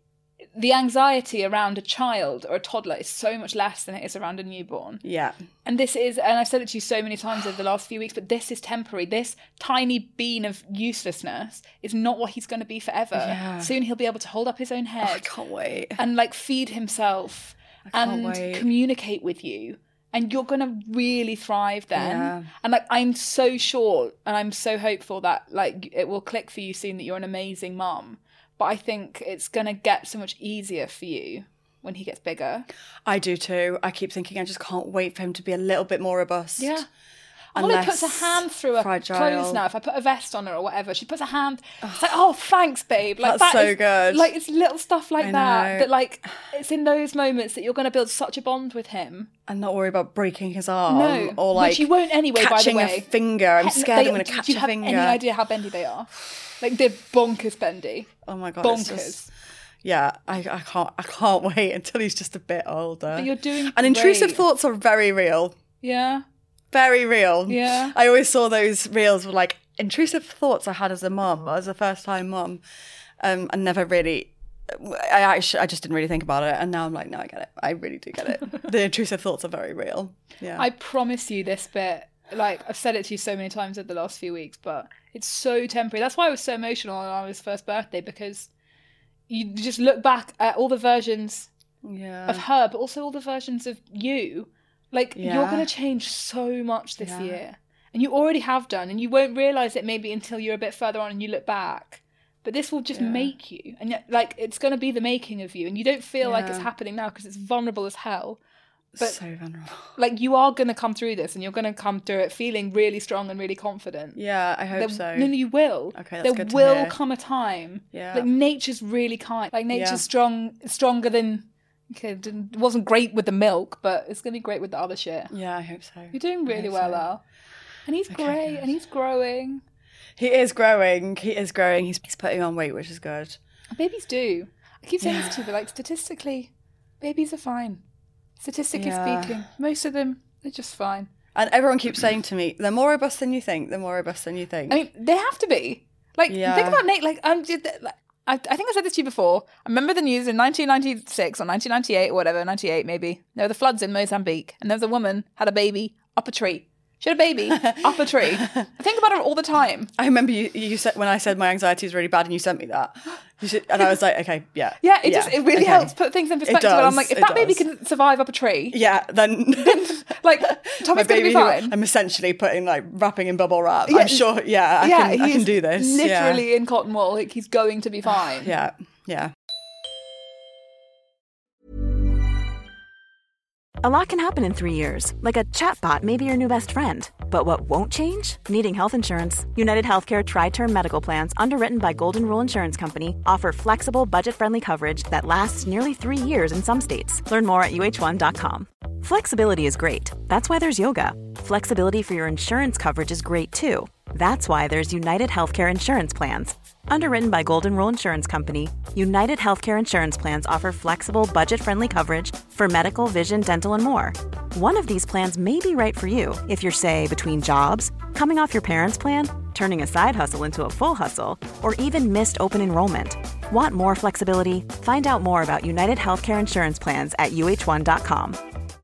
The anxiety around a child or a toddler is so much less than it is around a newborn. Yeah. And this is, and I've said it to you so many times over the last few weeks, but this is temporary. This tiny bean of uselessness is not what he's going to be forever. Yeah. Soon he'll be able to hold up his own Oh, I head can't wait. and like feed himself can't and wait. communicate with you. And you're going to really thrive then. Yeah. And like, I'm so sure and I'm so hopeful that like it will click for you soon that you're an amazing mum. But I think it's going to get so much easier for you when he gets bigger. I do too. I keep thinking I just can't wait for him to be a little bit more robust. Yeah. And Ollie less puts a hand through her fragile. clothes now. If I put a vest on her or whatever, she puts a hand. It's like, oh, thanks, babe. Like That's that so is- good. Like it's little stuff like I that. know. That like it's in those moments that you're going to build such a bond with him. And not worry about breaking his arm. No, Or like which you won't anyway. catching by the way, a finger. I'm He- scared they- I'm going to do catch you a have finger. Any idea how bendy they are? Like they're bonkers bendy. Oh my god, it's Bonkers. just, yeah, I, I can't I can't wait until he's just a bit older. But you're doing and intrusive great. thoughts are very real, Yeah, very real. Yeah. I always saw those reels with like intrusive thoughts I had as a mum, as a first time mum, um, and never really. I actually, I just didn't really think about it, and now I'm like, no, I get it. I really do get it. The intrusive thoughts are very real. Yeah, I promise you this bit. Like I've said it to you so many times over the last few weeks, but it's so temporary. That's why I was so emotional on Ari's first birthday, because you just look back at all the versions yeah, of her, but also all the versions of you. Like you're Yeah. going to change so much this Yeah. year, and you already have done, and you won't realize it maybe until you're a bit further on and you look back. But this will just Yeah. make you, and yet, like it's going to be the making of you, and you don't feel like it's Yeah. happening now because it's vulnerable as hell. But so vulnerable. Like, you are going to come through this, and you're going to come through it feeling really strong and really confident. Yeah, I hope there, so. No, no, you will. Okay, that's there good to will hear. come a time. Yeah. Like, nature's really kind. Like, nature's Yeah. strong, stronger than. Okay, it wasn't great with the milk, but it's going to be great with the other shit. Yeah, I hope so. You're doing really hope well, so. Al. And he's Okay, great, good. and he's growing. He is growing. He is growing. He's, he's putting on weight, which is good. Babies do. I keep saying Yeah. this to you, but like statistically, babies are fine. Statistically Yeah. speaking, most of them, they're just fine. And everyone keeps saying to me, they're more robust than you think. They're more robust than you think. I mean, they have to be. Like, Yeah. think about Nate. Like, um, did the- like, I, I think I said this to you before. I remember the news in nineteen ninety-six or nineteen ninety-eight or whatever, ninety-eight maybe. There were the floods in Mozambique, and there was a woman had a baby up a tree. She had a baby up a tree. I think about her all the time. I remember you, you said when I said my anxiety is really bad and you sent me that. You should, and I was like, okay, yeah. Yeah, it just it really okay. helps put things in perspective. And I'm does, like, if it that baby does. can survive up a tree, Yeah, then like my Tommy's gonna baby, be who fine. I'm essentially putting like wrapping in bubble wrap. Yeah. I'm sure, yeah, I, yeah, can, I he's can do this. Yeah. Literally in cotton wool, like he's going to be fine. Yeah, yeah. A lot can happen in three years, like a chatbot may be your new best friend. But what won't change? Needing health insurance. United Healthcare Tri-Term Medical Plans, underwritten by Golden Rule Insurance Company, offer flexible, budget-friendly coverage that lasts nearly three years in some states. Learn more at U H one dot com. Flexibility is great. That's why there's yoga. Flexibility for your insurance coverage is great too. That's why there's United Healthcare Insurance Plans. Underwritten by Golden Rule Insurance Company, United Healthcare Insurance Plans offer flexible, budget-friendly coverage for medical, vision, dental, and more. One of these plans may be right for you if you're, say, between jobs, coming off your parents' plan, turning a side hustle into a full hustle, or even missed open enrollment. Want more flexibility? Find out more about United Healthcare Insurance Plans at U H one dot com.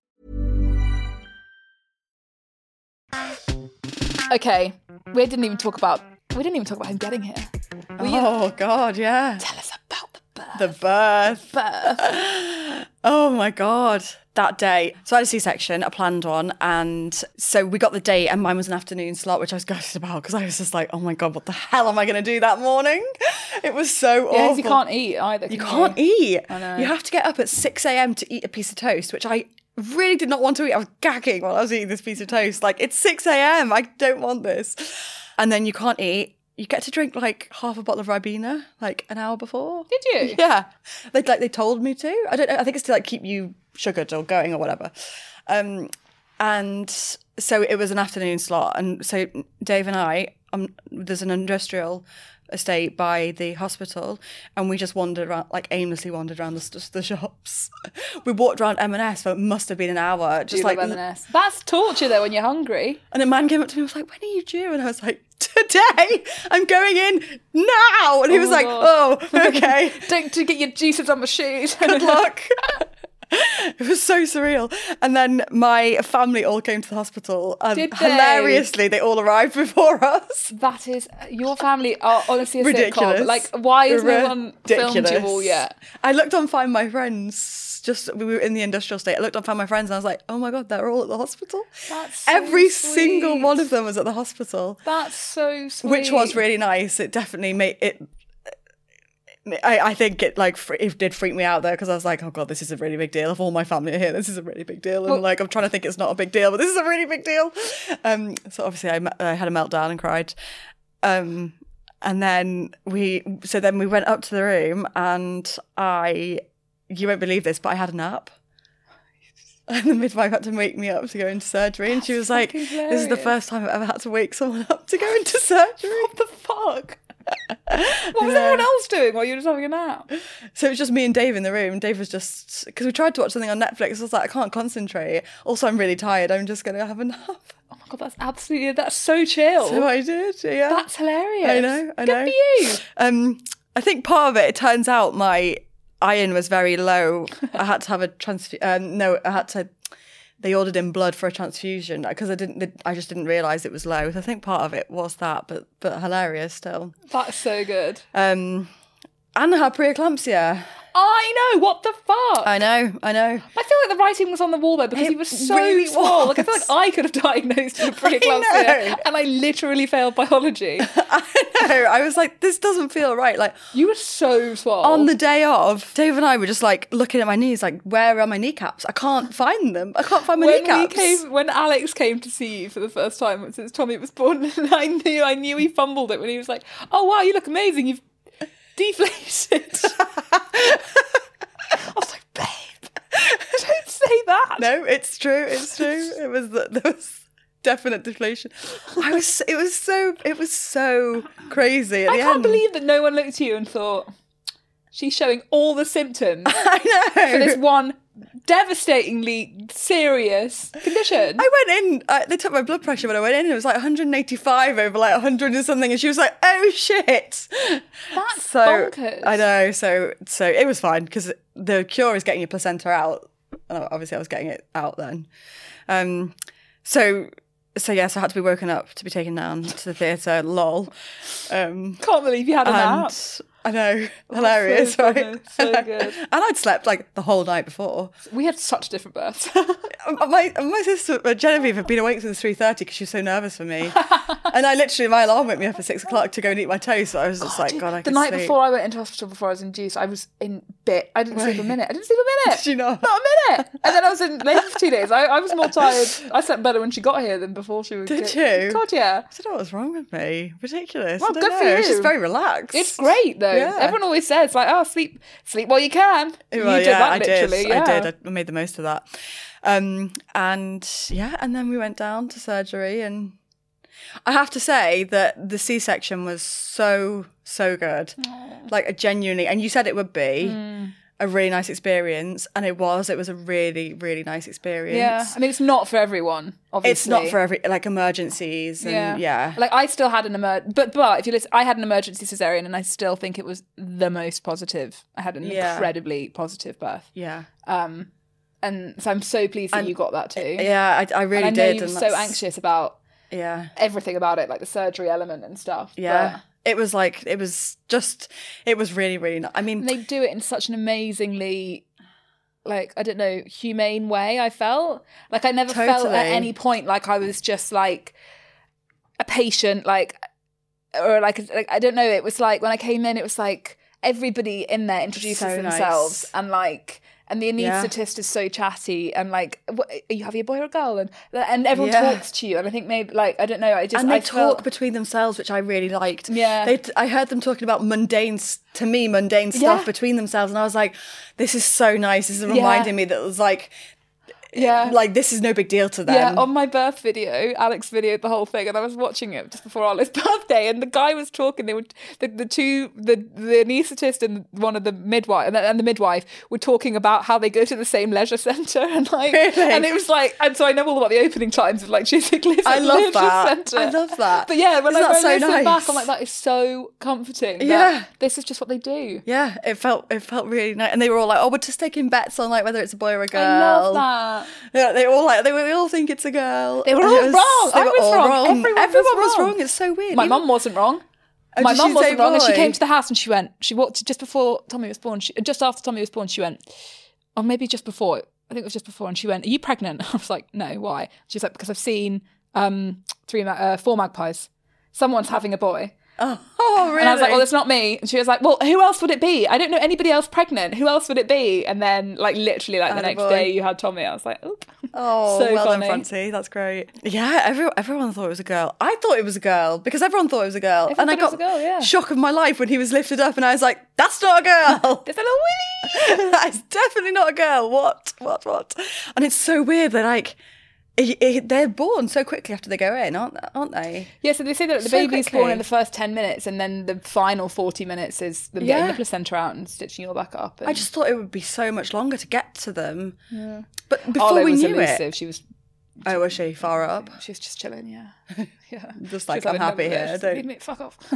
Okay, we didn't even talk about we didn't even talk about him getting here. Will you Oh God, yeah. tell us about the birth? The birth. birth. Oh my God. That day. So I had a C-section, a planned one. And so we got the date and mine was an afternoon slot, which I was gutted about because I was just like, oh my God, what the hell am I going to do that morning? It was so Yeah, awful. you can't eat either. You can can't eat. I know. You have to get up at six a.m. to eat a piece of toast, which I really did not want to eat. I was gagging while I was eating this piece of toast. Like, it's six a.m. I don't want this. And then you can't eat. You get to drink like half a bottle of Ribena like an hour before. Did you? Yeah. They like they told me to. I don't know. I think it's to like keep you sugared or going or whatever. Um, and so it was an afternoon slot. And so Dave and I, um, there's an industrial estate by the hospital, and we just wandered around, like aimlessly wandered around the, the shops. We walked around M and S for it must have been an hour, just like. M and S. That's torture though when you're hungry. And a man came up to me and was like, "When are you due?" And I was like, "Today. I'm going in now." And he Oh was my like, God. "Oh, okay. Don't to get your juices on my shoes. Good luck." It was so surreal. And then my family all came to the hospital, and Did they? hilariously, they all arrived before us. That is, your family are honestly a Ridiculous. sitcom. Like, why has no one filmed you Ridiculous. all yet? I looked on Find My Friends. Just we were in the industrial estate. I looked on Find My Friends, and I was like, "Oh my God, they're all at the hospital." That's so Every sweet. single one of them was at the hospital, That's so sweet. which was really nice. It definitely made it. I, I think it like fr- it did freak me out though, because I was like, oh God, this is a really big deal. If all my family are here, this is a really big deal. And Well- like I'm trying to think it's not a big deal, but this is a really big deal. Um, so obviously I, me- I had a meltdown and cried. Um, and then we, so then we went up to the room, and I, you won't believe this, but I had a nap. And the midwife had to wake me up to go into surgery, and she was like, fucking "This is the hilarious. first time I've ever had to wake someone up to go into surgery." What the fuck? What was Yeah. everyone else doing while you were just having a nap? So it was just me and Dave in the room. Dave was just, because we tried to watch something on Netflix. I was like, I can't concentrate. Also, I'm really tired. I'm just going to have a nap. Oh my God, that's absolutely, that's so chill. So I did, yeah. That's hilarious. I know, I Good know. for you. Um, I think part of it, it turns out my iron was very low. I had to have a transfusion. Um, no, I had to, they ordered in blood for a transfusion because I didn't, I just didn't realise it was low. So I think part of it was that, but but hilarious still. That's so good. Um, and I had preeclampsia. I know, what the fuck? I know, I know. I feel like the writing was on the wall though, because It he was so really small. was. Like I feel like I could have diagnosed with I preeclampsia, know. and I literally failed biology. I know. I was like, this doesn't feel right. Like You were so swole. on the day of, Dave and I were just like looking at my knees, like, where are my kneecaps? I can't find them. I can't find my when kneecaps. we came, when Alex came to see you for the first time since Tommy was born, and I knew, I knew he fumbled it when he was like, "Oh wow, you look amazing. You've deflated." I was like, babe, don't say that. No, it's true. It's true. It was the, there was definite deflation. I was. It was so. It was so crazy at I the can't end. believe that no one looked at you and thought, she's showing all the symptoms I know. for this one devastatingly serious condition. I went in. Uh, they took my blood pressure when I went in. And it was like one hundred eighty-five over like one hundred and something, and she was like, "Oh shit!" That's So bonkers. I know. So so it was fine because the cure is getting your placenta out. And obviously, I was getting it out then. Um. So so yes, I had to be woken up to be taken down to the theatre. Lol. Um. Can't believe you had a nap. And I know, hilarious, so right? funny, so good. And I'd slept like the whole night before. We had such different births. My my sister uh, Genevieve had been awake since three thirty because she was so nervous for me, and I literally my alarm woke me up at six o'clock to go and eat my toast. So I was just like, God, I the could night sleep. before I went into hospital before I was induced, I was in bit. I didn't sleep a Wait. minute. I didn't sleep a minute. Did you not? Not a minute. And then I was in labour for two days. I, I was more tired. I slept better when she got here than before she would. Did get... you? God, yeah. I don't know what was wrong with me. Ridiculous. Well, I don't good know. for It's you. just very relaxed. It's great though. Yeah. Everyone always says like, "Oh, sleep, sleep while you can." Well, you did yeah, that I literally. did. Yeah. I did. I made the most of that. Um, and yeah, and then we went down to surgery, and I have to say that the C-section was so so good, like a genuinely. And you said it would be Mm. a really nice experience, and it was. It was a really really nice experience. Yeah. I mean, it's not for everyone. Obviously, It's not for every like emergencies and yeah. Like I still had an emer but but if you listen, I had an emergency cesarean and I still think it was the most positive. I had an Yeah. incredibly positive birth. yeah. Um and so I'm so pleased that And- you got that too. Yeah, I, I really and I know did. you were and so that's- anxious about Yeah. everything about it, like the surgery element and stuff. Yeah. It was like, it was just, it was really, really nice. I mean, But they do it in such an amazingly, like, I don't know, humane way, I felt. Like I never felt at Totally. any point like I was just like a patient, like, or like, like I don't know, it was like when I came in, it was like everybody in there introduces So themselves nice. and like, and the Yeah. anaesthetist is so chatty and like, what, are you having a boy or a girl? And and everyone Yeah. talks to you. And I think maybe like, I don't know, I just, and they I talk felt, between themselves, which I really liked. Yeah. They, I heard them talking about mundane, s- to me, mundane stuff Yeah. between themselves. And I was like, this is so nice. This is Yeah. reminding me that it was like, yeah. like this is no big deal to them. Yeah, on my birth video, Alex videoed the whole thing, and I was watching it just before Ollie's birthday, and the guy was talking. They were the, the two, the the anaesthetist and one of the midwife, and the, and the midwife were talking about how they go to the same leisure centre, and like, Really? and it was like, and so I know all about the opening times of like Chiswick Leisure I love Leisure that. Centre. I love that. But yeah, when Isn't I, that when so I listen nice? back, I'm like, that is so comforting. that Yeah. this is just what they do. Yeah, it felt it felt really nice, and they were all like, "Oh, we're just taking bets on like whether it's a boy or a girl." I love that. Yeah, they all like they, were, they all think it's a girl. They were And all it was- wrong. They I were was all wrong. wrong. Everyone was was wrong. wrong. It's so weird. My Even- mum wasn't wrong. Oh, My did mum she wasn't say wrong, and she boy? came to the house and she went. She walked just before Tommy was born. She, just after Tommy was born, she went, or maybe just before. I think it was just before. And she went, "Are you pregnant?" I was like, "No, why?" She's like, "Because I've seen um, three, ma- uh, four magpies. Someone's having a boy." Oh, oh, really? And I was like, "Well, it's not me." And she was like, "Well, who else would it be? I don't know anybody else pregnant. Who else would it be?" And then, like, literally, like the Had a next boy. day, you had Tommy. I was like, "Oop." Oh, So well funny. done, Francie. That's great. Yeah, everyone, everyone thought it was a girl. I thought it was a girl because everyone thought it was a girl. Everyone and I thought got it was a girl, yeah. shock of my life when he was lifted up and I was like, that's not a girl. There's a little Willy. That's definitely not a girl. What? What? What? And it's so weird. They're like, it, it, they're born so quickly after they go in, aren't, aren't they? Yeah, so they say that the So baby's quickly. born in the first ten minutes and then the final forty minutes is them getting Yeah. the placenta out and stitching it all back up. And I just thought it would be so much longer to get to them. But before Arlo we was knew elusive. it, She was oh, was she far up? she was just chilling, yeah. Yeah. Just She like, was I'm having happy none of here. this. Don't- Leave me, fuck off.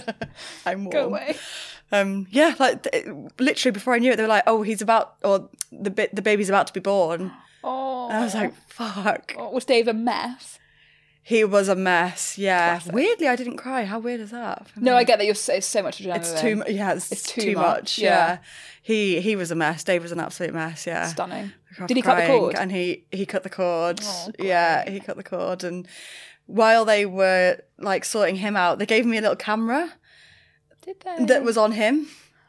I'm warm. Go away. Um, yeah, like th- literally before I knew it, they were like, "Oh, he's about, or the bit, the baby's about to be born." Oh. And I was like, "Fuck." Oh, was Dave a mess? He was a mess, yeah. Classic. Weirdly, I didn't cry. How weird is that? No, I get that. You're so, it's so much adrenaline. It's too, yeah, it's, it's too, too much. much yeah. yeah. He he was a mess. Dave was an absolute mess. Yeah, stunning. Did he cut the cord? And he he cut the cord. Oh, yeah, he cut the cord. And while they were like sorting him out, they gave me a little camera. Did they? That was on him.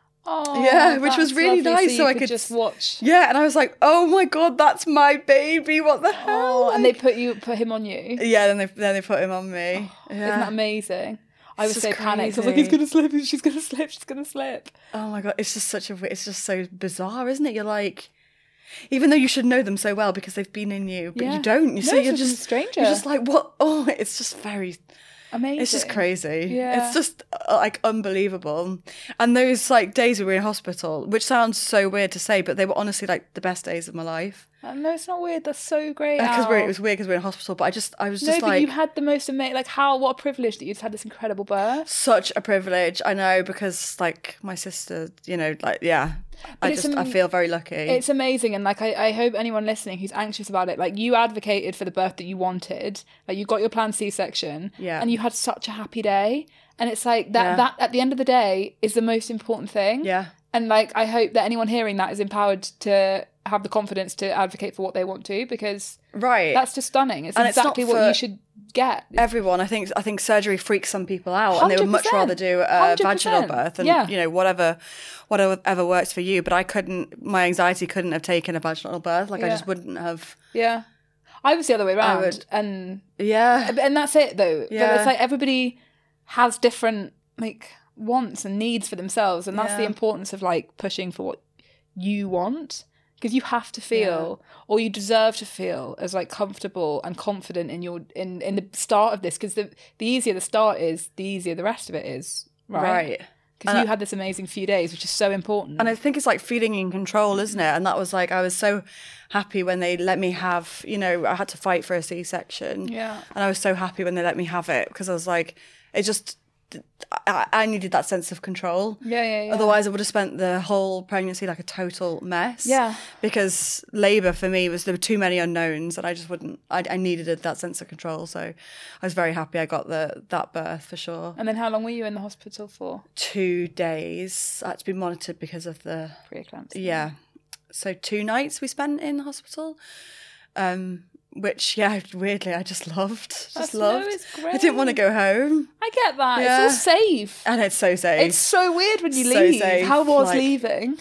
Oh, yeah, which was really lovely. nice. So, so I could could just watch. Yeah, and I was like, "Oh my god, that's my baby! What the hell?" Oh, like, and they put you put him on you. Yeah, then they then they put him on me. Oh, yeah. Isn't that amazing? I was It's so just panicked. I was crazy. like, "He's gonna slip! She's gonna slip! She's gonna slip!" Oh my god, it's just such a. It's just so bizarre, isn't it? You're like, even though you should know them so well because they've been in you, but Yeah. you don't. You No, so it's you're just a just stranger. You're just like, what? Oh, it's just very. Amazing. It's just crazy. Yeah. It's just uh, like unbelievable. And those like days we were in hospital, which sounds so weird to say, but they were honestly like the best days of my life. Uh, No, it's not weird. That's so great. Because Al. it was weird because we were in hospital, but I just, I was No, just but like, you had the most amazing. Like, how? What a privilege that you'd had this incredible birth. such a privilege. I know because like my sister, you know, like yeah, But I it's just, am- I feel very lucky. It's amazing, and like I, I hope anyone listening who's anxious about it, like you advocated for the birth that you wanted, like you got your planned C-section, Yeah. and you had such a happy day, and it's like that. Yeah. That at the end of the day is the most important thing. Yeah. And like I hope that anyone hearing that is empowered to have the confidence to advocate for what they want to, because Right. that's just stunning. It's And it's not exactly what for you should get. Everyone, I think, I think surgery freaks some people out, and they would much one hundred rather percent. do a one hundred vaginal percent. birth, and Yeah. you know whatever, whatever works for you. But I couldn't. My anxiety couldn't have taken a vaginal birth. Like I Yeah. just wouldn't have. Yeah. I was the other way around, would- and Yeah. and that's it though. Yeah. But it's like everybody has different like wants and needs for themselves, and that's the Yeah. importance of like pushing for what you want, because you have to feel or you deserve to feel as like comfortable and confident in your in in the start of this, because the the easier the start is, the easier the rest of it is, right? Right. Because And you I- had this amazing few days, which is so important. And I think it's like feeling in control, isn't it? And that was like, I was so happy when they let me have, you know, I had to fight for a C-section. Yeah. And I was so happy when they let me have it, because I was like, it just, I, I needed that sense of control. Yeah, yeah, yeah. Otherwise, I would have spent the whole pregnancy like a total mess. Yeah. Because labour for me was, there were too many unknowns, and I just wouldn't, I, I needed that sense of control. So I was very happy I got the that birth for sure. And then how long were you in the hospital for? Two days. I had to be monitored because of the, Preeclampsia. yeah. So two nights we spent in the hospital. Um, which, yeah, weirdly, I just loved. Just That's- loved. no, it's I didn't want to go home. I get that. Yeah. It's all safe. And it's so safe. It's so weird when you So leave. safe, How was like- leaving?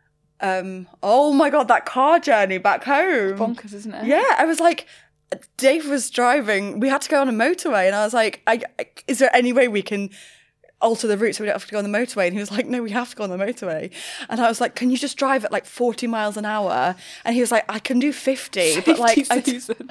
Um, oh my God, that car journey back home. Bonkers, isn't it? Yeah, I was like, Dave was driving. We had to go on a motorway, and I was like, I, I, is there any way we can alter the route so we don't have to go on the motorway? And he was like, no, we have to go on the motorway. And I was like, can you just drive at like forty miles an hour? And he was like, I can do fifty, but like, I, season.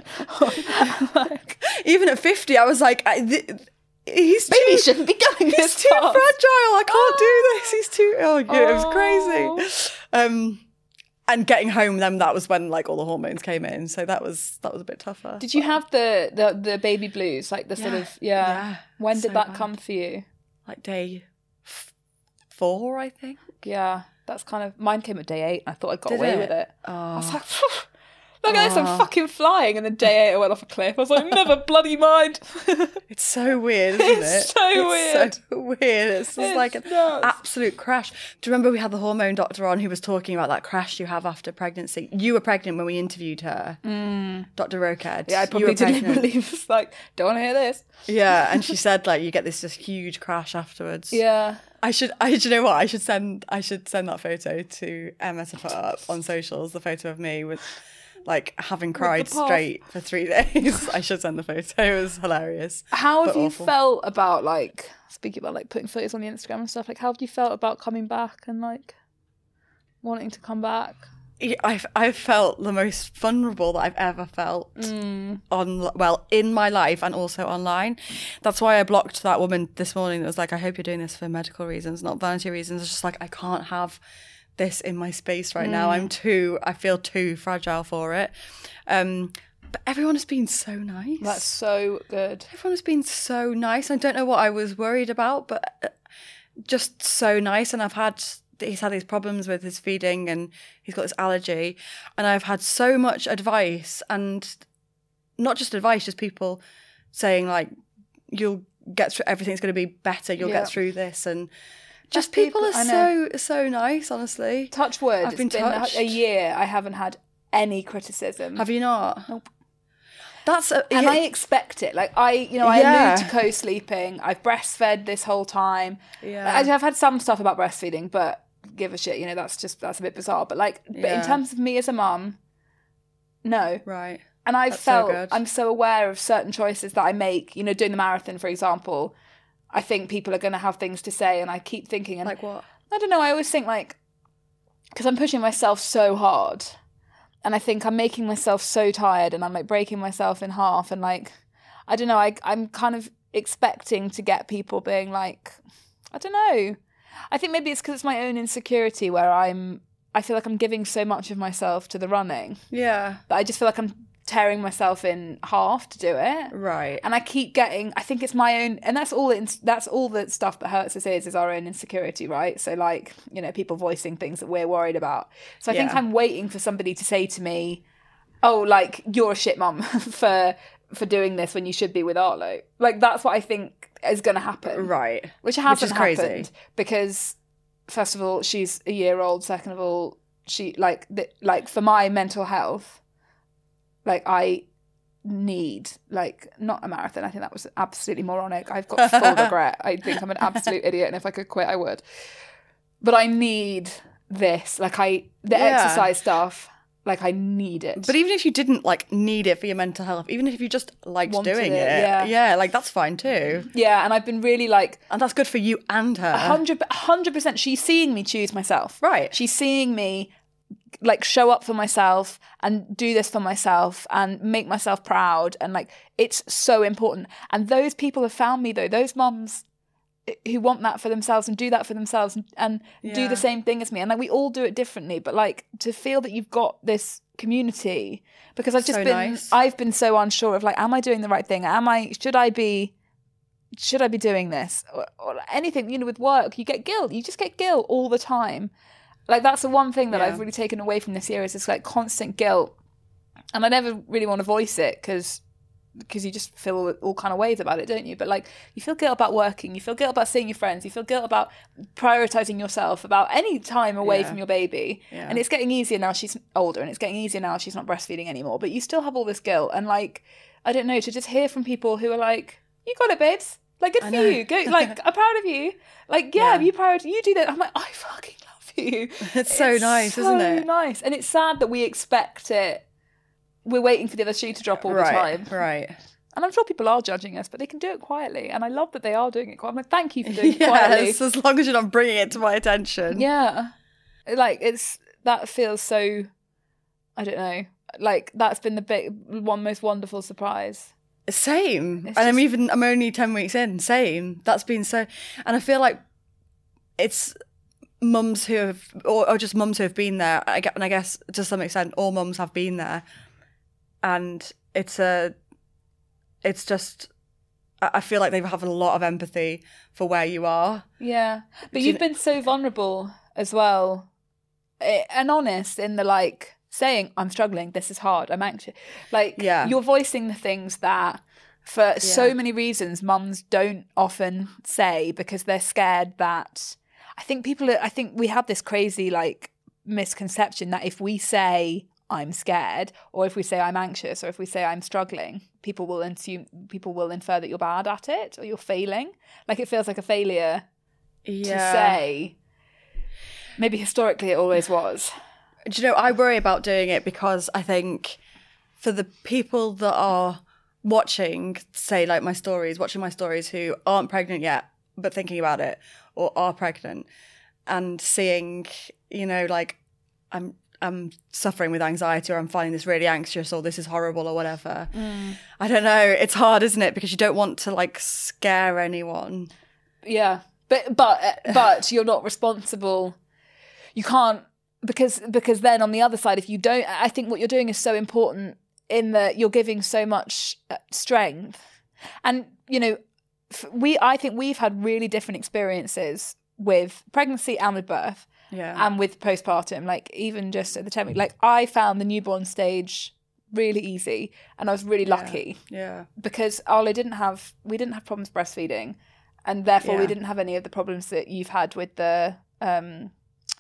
even at fifty, I was like, I, th- he's Maybe too, you shouldn't be going he's this too fast. fragile. I can't do this. He's too. Oh, yeah, it was Oh. crazy. Um, and getting home, then that was when like all the hormones came in. So that was that was a bit tougher. Did you have the, the, the baby blues? Like the sort Yeah. of, yeah. Yeah, When did so that bad. come for you? Like day f- four, I think. Yeah. That's kind of, mine came at day eight. And I thought I got Did away it? with it. Oh. I was like, look at this, I'm Oh. fucking flying. And then day eight, I went off a cliff. I was like, never bloody mind. It's so weird, isn't It's it? so It's so weird. It's just It's like an nuts. absolute crash. Do you remember we had the hormone doctor on who was talking about that crash you have after pregnancy? You were pregnant when we interviewed her, Doctor Roked. Yeah, I You probably were didn't pregnant. believe. It's like, don't want to hear this. Yeah, and she said like you get this just huge crash afterwards. Yeah. I should. I. Do you know what? I should send. I should send that photo to Emma to put up on socials. The photo of me with, like, having cried puff. straight for three days. I should send the photo. It was hilarious. How have but you awful. felt about like speaking about like putting photos on the Instagram and stuff? Like, how have you felt about coming back and like wanting to come back? Yeah, I've I've felt the most vulnerable that I've ever felt Mm. on well in my life and also online. That's why I blocked that woman this morning that was like, I hope you're doing this for medical reasons, not vanity reasons. It's just like, I can't have this in my space right now. I'm too I feel too fragile for it. Um but everyone has been so nice. That's so good. Everyone has been so nice. I don't know what I was worried about, but uh, just so nice. And I've had, he's had these problems with his feeding and he's got this allergy. And I've had so much advice, and not just advice, just people saying like, you'll get through, everything's going to be better, you'll Yeah. get through this. And just That's people, people- I are know. so, so nice, honestly. Touch wood. I've It's been been a, touched. a year. I haven't had any criticism. Have you not? Nope. That's a, And yeah, I expect it. Like I, you know, I Yeah. allude to co-sleeping. I've breastfed this whole time. Yeah. I- I've had some stuff about breastfeeding, but give a shit. You know, that's just that's a bit bizarre. But like, but in Yeah. terms of me as a mum, no. right. And I've That's so felt good. I'm so aware of certain choices that I make. You know, doing the marathon, for example. I think people are going to have things to say, and I keep thinking, and Like what? I don't know. I always think like, because I'm pushing myself so hard, and I think I'm making myself so tired, and I'm like breaking myself in half, and like, I don't know. I I'm kind of expecting to get people being like, I don't know. I think maybe it's because it's my own insecurity where I'm. I feel like I'm giving so much of myself to the running Yeah. that I just feel like I'm tearing myself in half to do it. Right. And I keep getting, I think it's my own, and that's all, it, that's all the stuff that hurts us is, is our own insecurity, right? So like, you know, people voicing things that we're worried about. So I think Yeah. I'm waiting for somebody to say to me, oh, like, you're a shit mum for, for doing this when you should be with Arlo. Like, that's what I think is going to happen. Right. Which hasn't is crazy. happened because, first of all, she's a year old. Second of all, she, like, the, like for my mental health, like, I need, like, not a marathon. I think that was absolutely moronic. I've got full regret. I think I'm an absolute idiot, and if I could quit, I would. But I need this. Like, I, the Yeah. exercise stuff, like, I need it. But even if you didn't like need it for your mental health, even if you just liked Wanted doing it, it, yeah. yeah, like that's fine too. yeah, and I've been really, like, And that's good for you and her. one hundred, one hundred percent she's seeing me choose myself. Right. She's seeing me like show up for myself and do this for myself and make myself proud, and like it's so important. And those people have found me though, those mums who want that for themselves and do that for themselves and, and do Yeah. the same thing as me. And like we all do it differently, but like to feel that you've got this community, because I've just So been nice. I've been so unsure of like, am I doing the right thing? Am I should I be should I be doing this? Or, or anything, you know, with work, you get guilt. You just get guilt all the time. Like that's the one thing that Yeah. I've really taken away from this year is this like constant guilt. And I never really want to voice it because because you just feel all, all kind of ways about it, don't you? But like you feel guilt about working, you feel guilt about seeing your friends, you feel guilt about prioritizing yourself, about any time away Yeah. from your baby. Yeah. And it's getting easier now she's older, and it's getting easier now she's not breastfeeding anymore. But you still have all this guilt. And like, I don't know, to just hear from people who are like, you got it, babes. Like, good for know. you. Go, like, I'm proud of you. Like, yeah, Yeah. you proud. You do that. I'm like, I fucking love you. It's so nice, so isn't it? nice. And it's sad that we expect it. We're waiting for the other shoe to drop all right, the time. right. And I'm sure people are judging us, but they can do it quietly. And I love that they are doing it quietly. I'm like, thank you for doing it quietly. Yes, as long as you're not bringing it to my attention. Yeah. Like, it's, that feels so, I don't know. Like, that's been the big, one most wonderful surprise. Same. It's and I'm just- even, I'm only ten weeks in. Same. That's been so, and I feel like it's mums who have, or, or just mums who have been there. I get, and I guess to some extent, all mums have been there. And it's a, it's just, I I feel like they have a lot of empathy for where you are. Yeah. But you you've been so vulnerable as well. Eh, and honest in the like saying, I'm struggling, this is hard, I'm anxious. Like, Yeah. you're voicing the things that for so Yeah. many reasons mums don't often say because they're scared that, I think people are, I think we have this crazy like misconception that if we say I'm scared, or if we say I'm anxious, or if we say I'm struggling, people will assume, people will infer that you're bad at it or you're failing. Like it feels like a failure to say. Maybe historically it always was. Do you know, I worry about doing it because I think for the people that are watching, say, like my stories, watching my stories who aren't pregnant yet, but thinking about it, or are pregnant, and seeing, you know, like, I'm I'm suffering with anxiety, or I'm finding this really anxious, or this is horrible, or whatever. Mm. I don't know. It's hard, isn't it? Because you don't want to, like, scare anyone. Yeah. But but but you're not responsible. You can't, because because then on the other side, if you don't, I think what you're doing is so important in that you're giving so much uh, strength. And, you know, f- we I think we've had really different experiences with pregnancy and with birth. Yeah. And with postpartum, like even just at the ten week, like I found the newborn stage really easy, and I was really lucky. Yeah. yeah. Because Arlo didn't have, we didn't have problems breastfeeding, and therefore Yeah. we didn't have any of the problems that you've had with the um,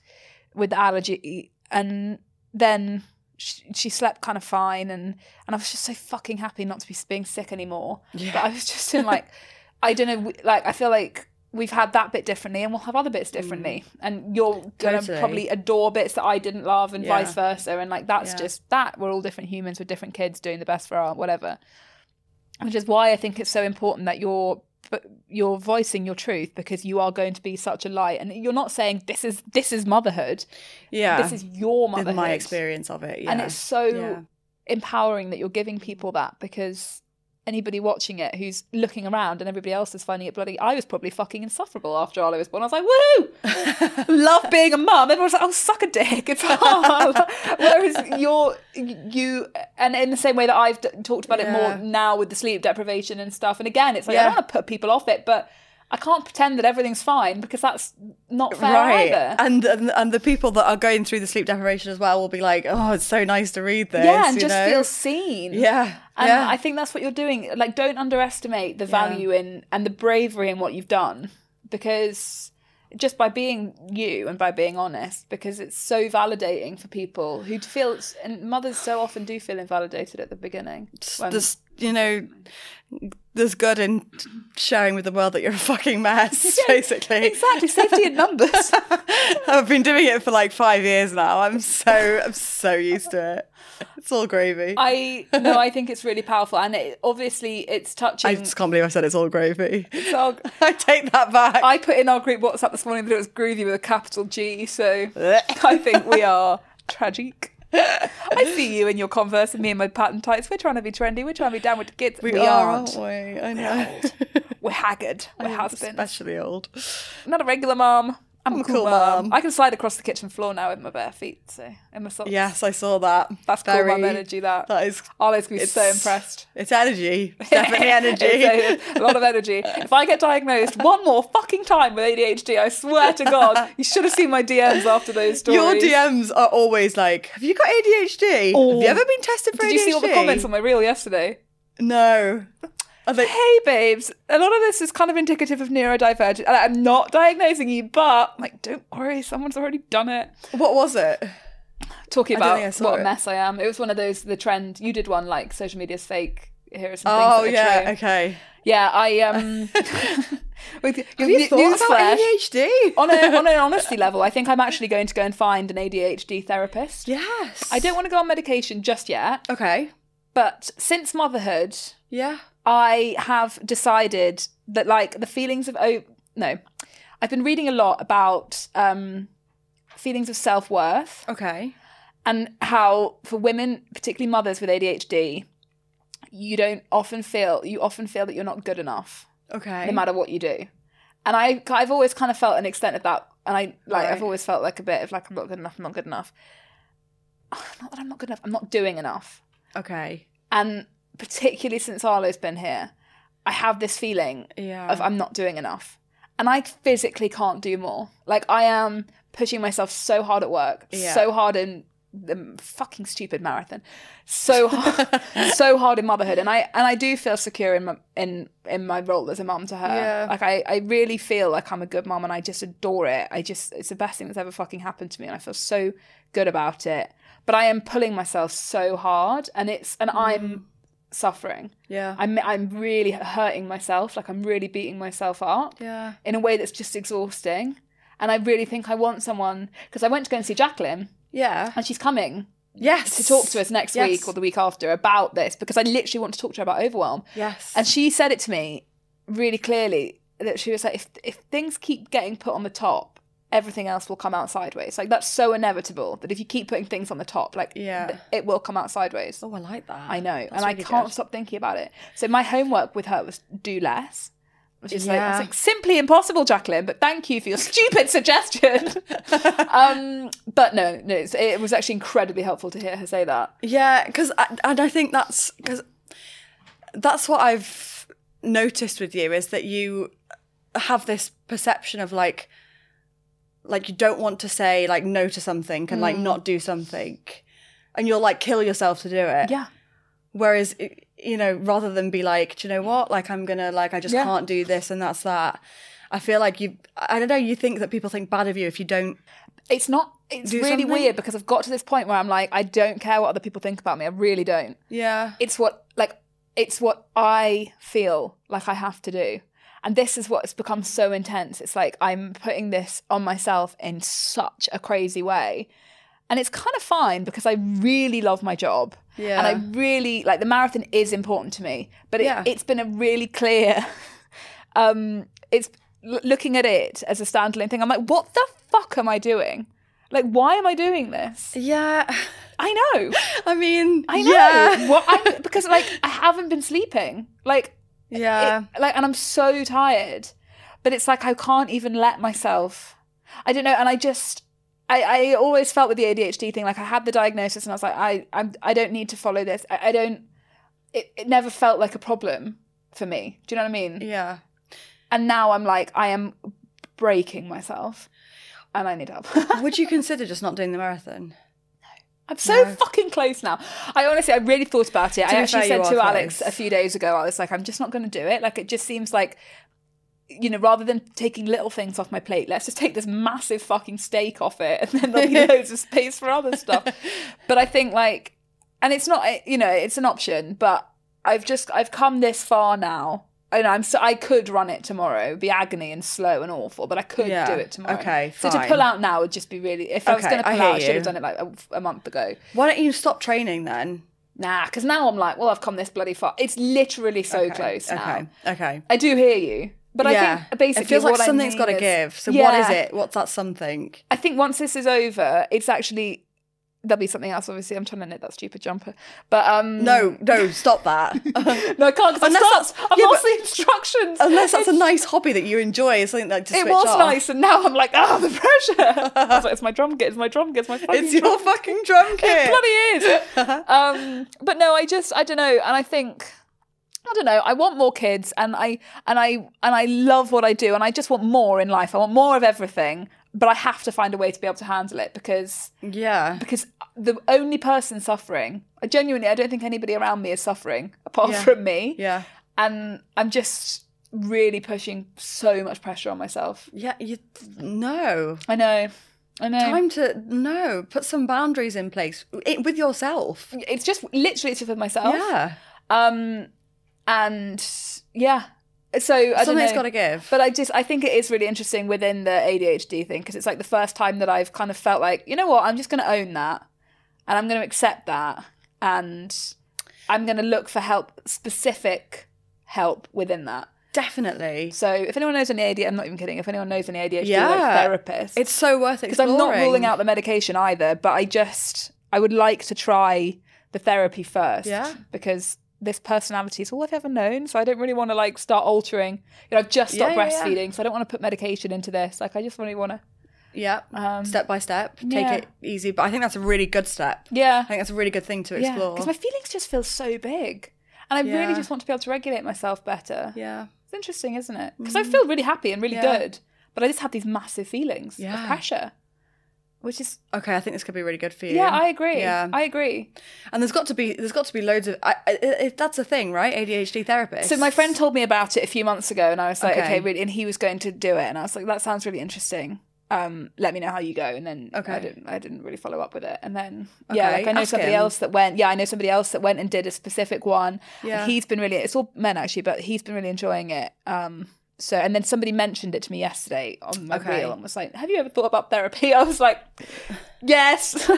with the allergy. And then she, she slept kind of fine, and and I was just so fucking happy not to be being sick anymore. Yeah. But I was just in like, I don't know, like I feel like we've had that bit differently, and we'll have other bits differently. Mm. And you're gonna Totally. probably adore bits that I didn't love, and Yeah. vice versa. And like that's Yeah. just that. We're all different humans with different kids doing the best for our whatever. Which is why I think it's so important that you're you're voicing your truth, because you are going to be such a light, and you're not saying this is this is motherhood. Yeah. This is your motherhood. My experience of it. Yeah. And it's so Yeah. empowering that you're giving people that, because anybody watching it who's looking around and everybody else is finding it bloody, I was probably fucking insufferable after Arlo was born. I was like, woo! Love being a mum. Everyone's like, oh, suck a dick. It's hard. Whereas you're, you, and in the same way that I've d- talked about Yeah. it more now with the sleep deprivation and stuff. And again, it's like, Yeah. I don't want to put people off it, but I can't pretend that everything's fine, because that's not fair right. either. And, and and the people that are going through the sleep deprivation as well will be like, oh, it's so nice to read this. Yeah, and you just know? feel seen. Yeah. And yeah. I think that's what you're doing. Like, don't underestimate the value in and the bravery in what you've done, because just by being you and by being honest, because it's so validating for people who feel, and mothers so often do feel invalidated at the beginning. When, There's, you know, there's good in sharing with the world that you're a fucking mess, basically. exactly, safety in numbers. I've been doing it for like five years now. I'm so, I'm so used to it. It's all gravy. I no, I think it's really powerful, and it, obviously it's touching. I just can't believe I said it's all gravy. It's all, I take that back. I put in our group WhatsApp this morning that it was groovy with a capital G, so I think we are tragic. I see you in your Converse and me in my pattern tights. We're trying to be trendy. We're trying to be down with the kids. we, we are, aren't. aren't we? I know. We're haggard. We're I'm has-beens. especially old. Not a regular mum. I'm, I'm a cool, mum. I can slide across the kitchen floor now with my bare feet, so in my socks. Yes, I saw that. That's Very, cool mum energy. That. That is. Arlo's gonna be It's so impressed. It's energy. It's definitely energy. It's a, a lot of energy. If I get diagnosed one more fucking time with A D H D, I swear to God, you should have seen my D Ms after those stories. Your D Ms are always like, have you got A D H D? Oh. Have you ever been tested for Did A D H D? you see all the comments on my reel yesterday? No. Are they... Hey babes, a lot of this is kind of indicative of neurodivergent. And I'm not diagnosing you, but I'm like, don't worry, someone's already done it. What was it? Talking I don't about think I saw what it. a mess I am. It was one of those, the trend, you did one like social media's fake. Here are some Oh, things that yeah, are true. okay. Yeah, I um. with, Have you thought about A D H D? on a on an honesty level, I think I'm actually going to go and find an A D H D therapist. Yes. I don't want to go on medication just yet, Okay. but since motherhood, Yeah. I have decided that like the feelings of oh no, I've been reading a lot about um, feelings of self-worth Okay. and how for women, particularly mothers with A D H D, you don't often feel you often feel that you're not good enough, Okay. no matter what you do. And I I've always kind of felt an extent of that, and I like Right. I've always felt like a bit of like I'm not good enough, I'm not good enough. Not that I'm not good enough, I'm not doing enough. Okay. And particularly since Arlo's been here, I have this feeling Yeah. of I'm not doing enough. And I physically can't do more. Like I am pushing myself so hard at work, Yeah. so hard in the fucking stupid marathon, so hard, so hard in motherhood. And I and I do feel secure in my in in my role as a mum to her. Yeah. Like I, I really feel like I'm a good mum, and I just adore it. I just it's the best thing that's ever fucking happened to me, and I feel so good about it. But I am pulling myself so hard, and it's and I'm suffering. Yeah. I'm I'm really hurting myself. Like I'm really beating myself up Yeah. in a way that's just exhausting. And I really think I want someone, because I went to go and see Jacqueline, Yeah. and she's coming Yes. to talk to us next Yes. week or the week after about this, because I literally want to talk to her about overwhelm. Yes. And she said it to me really clearly, that she was like, if if things keep getting put on the top, everything else will come out sideways. Like that's so inevitable that if you keep putting things on the top, like Yeah. th- it will come out sideways. Oh, I like that. I know, That's and I really can't good. stop thinking about it. So my homework with her was do less, which is like, Yeah. it's like simply impossible, Jacqueline. But thank you for your stupid suggestion. um, but no, no, it's, it was actually incredibly helpful to hear her say that. Yeah, because and I think that's because that's what I've noticed with you is that you have this perception of like like you don't want to say like no to something and like not do something, and you'll like kill yourself to do it. Yeah. Whereas, you know, rather than be like, do you know what? Like, I'm going to, like, I just Yeah. can't do this and that's that. I feel like you, I don't know, you think that people think bad of you if you don't. It's not, it's Do really something? weird because I've got to this point where I'm like, I don't care what other people think about me. I really don't. Yeah. It's what, like, it's what I feel like I have to do. And this is what's become so intense. It's like I'm putting this on myself in such a crazy way. And it's kind of fine because I really love my job. Yeah. And I really, like, the marathon is important to me. But it, Yeah. it's been a really clear, um, it's l- looking at it as a standalone thing. I'm like, what the fuck am I doing? Like, why am I doing this? Yeah. I know. I mean, I know. yeah. What I, because, like, I haven't been sleeping. Like, Yeah. it- like, and I'm so tired, but it's like I can't even let myself. I don't know, and I just, I, I always felt with the A D H D thing, like I had the diagnosis, and I was like, I, I'm, I don't need to follow this. I, I don't. It, it never felt like a problem for me. Do you know what I mean? Yeah. And now I'm like, I am breaking myself, and I need help. Would you consider just not doing the marathon? I'm so No. fucking close now. I honestly, I really thought about it. To I be actually fair, said you to are Alex close. a few days ago, I was like, I'm just not going to do it. Like, it just seems like, you know, rather than taking little things off my plate, let's just take this massive fucking steak off it, and then there'll be loads of space for other stuff. But I think, like, and it's not, you know, it's an option, but I've just, I've come this far now. And I'm so I could run it tomorrow. It'd be agony and slow and awful, but I could Yeah. do it tomorrow. Okay, So to fine. pull out now would just be really. If I was Okay, going to I pull hear out, I should you. have done it like a, a month ago. Why don't you stop training then? Nah, because now I'm like, well, I've come this bloody far. It's literally so Okay, close now. Okay. Okay. I do hear you, but yeah. I think basically it feels like what I something's need got to is- give. So Yeah. what is it? What's that something? I think once this is over, it's actually there'll be something else. Obviously, I'm trying to knit that stupid jumper, but um, No, no, stop that. no, I can't because Unless I've, that's- start, I've yeah, lost but- the instructions. Unless that's a It's- nice hobby that you enjoy, something like to It switch was off. nice, and now I'm like, oh, the pressure. I was like, it's my drum kit, it's my drum kit, it's my fucking It's drum your fucking drum It kit. bloody is. um, but no, I just, I don't know, and I think, I don't know. I want more kids, and I and I and I love what I do, and I just want more in life. I want more of everything, but I have to find a way to be able to handle it because Yeah. because the only person suffering, I genuinely, I don't think anybody around me is suffering apart Yeah. from me, Yeah. and I'm just really pushing so much pressure on myself. Yeah. You no. I know. I know. Time to no. Put some boundaries in place it, with yourself. It's just literally it's just with myself. Yeah. Um, and yeah, so I don't Something's know. got to give. But I just I think it is really interesting within the A D H D thing because it's like the first time that I've kind of felt like, you know what, I'm just going to own that, and I'm going to accept that, and I'm going to look for help, specific help within that. Definitely. So if anyone knows any A D H D, I'm not even kidding. If anyone knows any A D H D Yeah. like therapist, It's so worth because exploring. I'm not ruling out the medication either, but I just I would like to try the therapy first. Yeah. Because this personality is all I've ever known, so I don't really want to like start altering. You know, I've just stopped Yeah, yeah, yeah. breastfeeding, so I don't want to put medication into this. Like, I just really want to. Yeah. Um, step by step. Take yeah. it easy. But I think that's a really good step. Yeah, I think that's a really good thing to yeah. explore. Because my feelings just feel so big, and I Yeah. really just want to be able to regulate myself better. Yeah. It's interesting, isn't it? Because I feel really happy and really Yeah. good, but I just have these massive feelings Yeah. of pressure, which is Okay, I think this could be really good for you. yeah, I agree. Yeah. I agree. And there's got to be there's got to be loads of I, I, if that's a thing, right? A D H D therapists. So my friend told me about it a few months ago, and I was like, Okay. okay, really, and he was going to do it, and I was like, that sounds really interesting. Um, let me know how you go, and then Okay. I didn't, I didn't really follow up with it, and then yeah, Okay, like I know ask somebody him. else that went, yeah, I know somebody else that went and did a specific one. Yeah. And he's been really, it's all men actually, but he's been really enjoying it. Um, so and then somebody mentioned it to me yesterday on my Okay. reel and was like, have you ever thought about therapy? I was like, yes.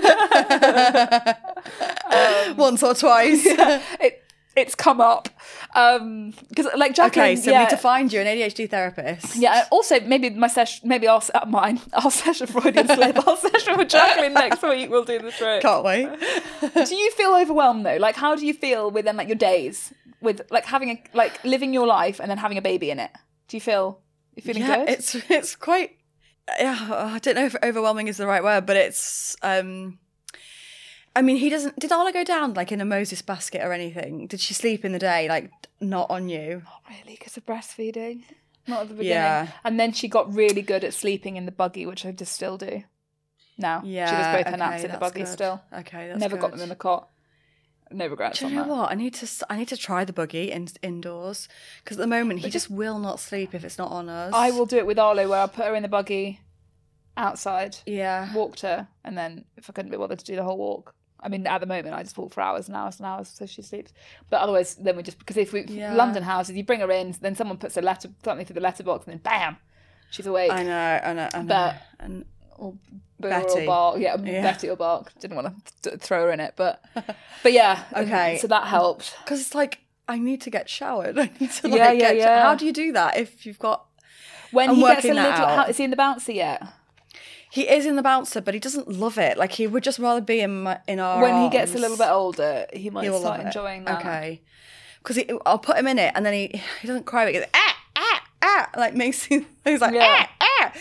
once or twice. it, it's come up because like Jacqueline, Okay, so yeah, we need to find you an A D H D therapist. yeah, and also maybe my session, maybe our uh, mine, our session Freudian slip, our session with Jacqueline next week. We'll do the trick. Can't wait. Do you feel overwhelmed though? Like, how do you feel within like your days with like having a like living your life and then having a baby in it? Do you feel you feeling yeah, good? it's it's quite. Yeah, I don't know if overwhelming is the right word, but it's. um I mean, he doesn't. Did Arla go down like in a Moses basket or anything? Did she sleep in the day, like not on you? Not really, because of breastfeeding. Not at the beginning. Yeah. And then she got really good at sleeping in the buggy, which I just still do. Now Yeah, she does both her okay, naps in the that's buggy good. still. Okay, that's Never got good. them in the cot. no regrets Do you on know that. what? I need to s- I need to try the buggy in, indoors because at the moment he just will not sleep if it's not on us. I will do it with Arlo where I'll put her in the buggy outside, Yeah. walked her, and then if I couldn't be bothered to do the whole walk. I mean, at the moment, I just walk for hours and hours and hours so she sleeps. But otherwise, then we just, because if we, Yeah. London houses, you bring her in, then someone puts a letter, something through the letterbox, and then bam, she's awake. I know, I know, I know. But- and Or Boo Betty. or bark. Yeah, Yeah. Betty or bark. Didn't want to throw her in it, but but yeah. Okay. So that helped. because it's like I need to get showered. I need to like Yeah, yeah, get. yeah. How do you do that if you've got? When I'm he gets a working that little, how, out. is he in the bouncer yet? He is in the bouncer, but he doesn't love it. Like he would just rather be in my, in our. When he gets a arms. little bit older, he might He will start love it. enjoying that. Okay, because I'll put him in it, and then he he doesn't cry. But he goes ah ah ah, like makes him. He's like Yeah. ah ah.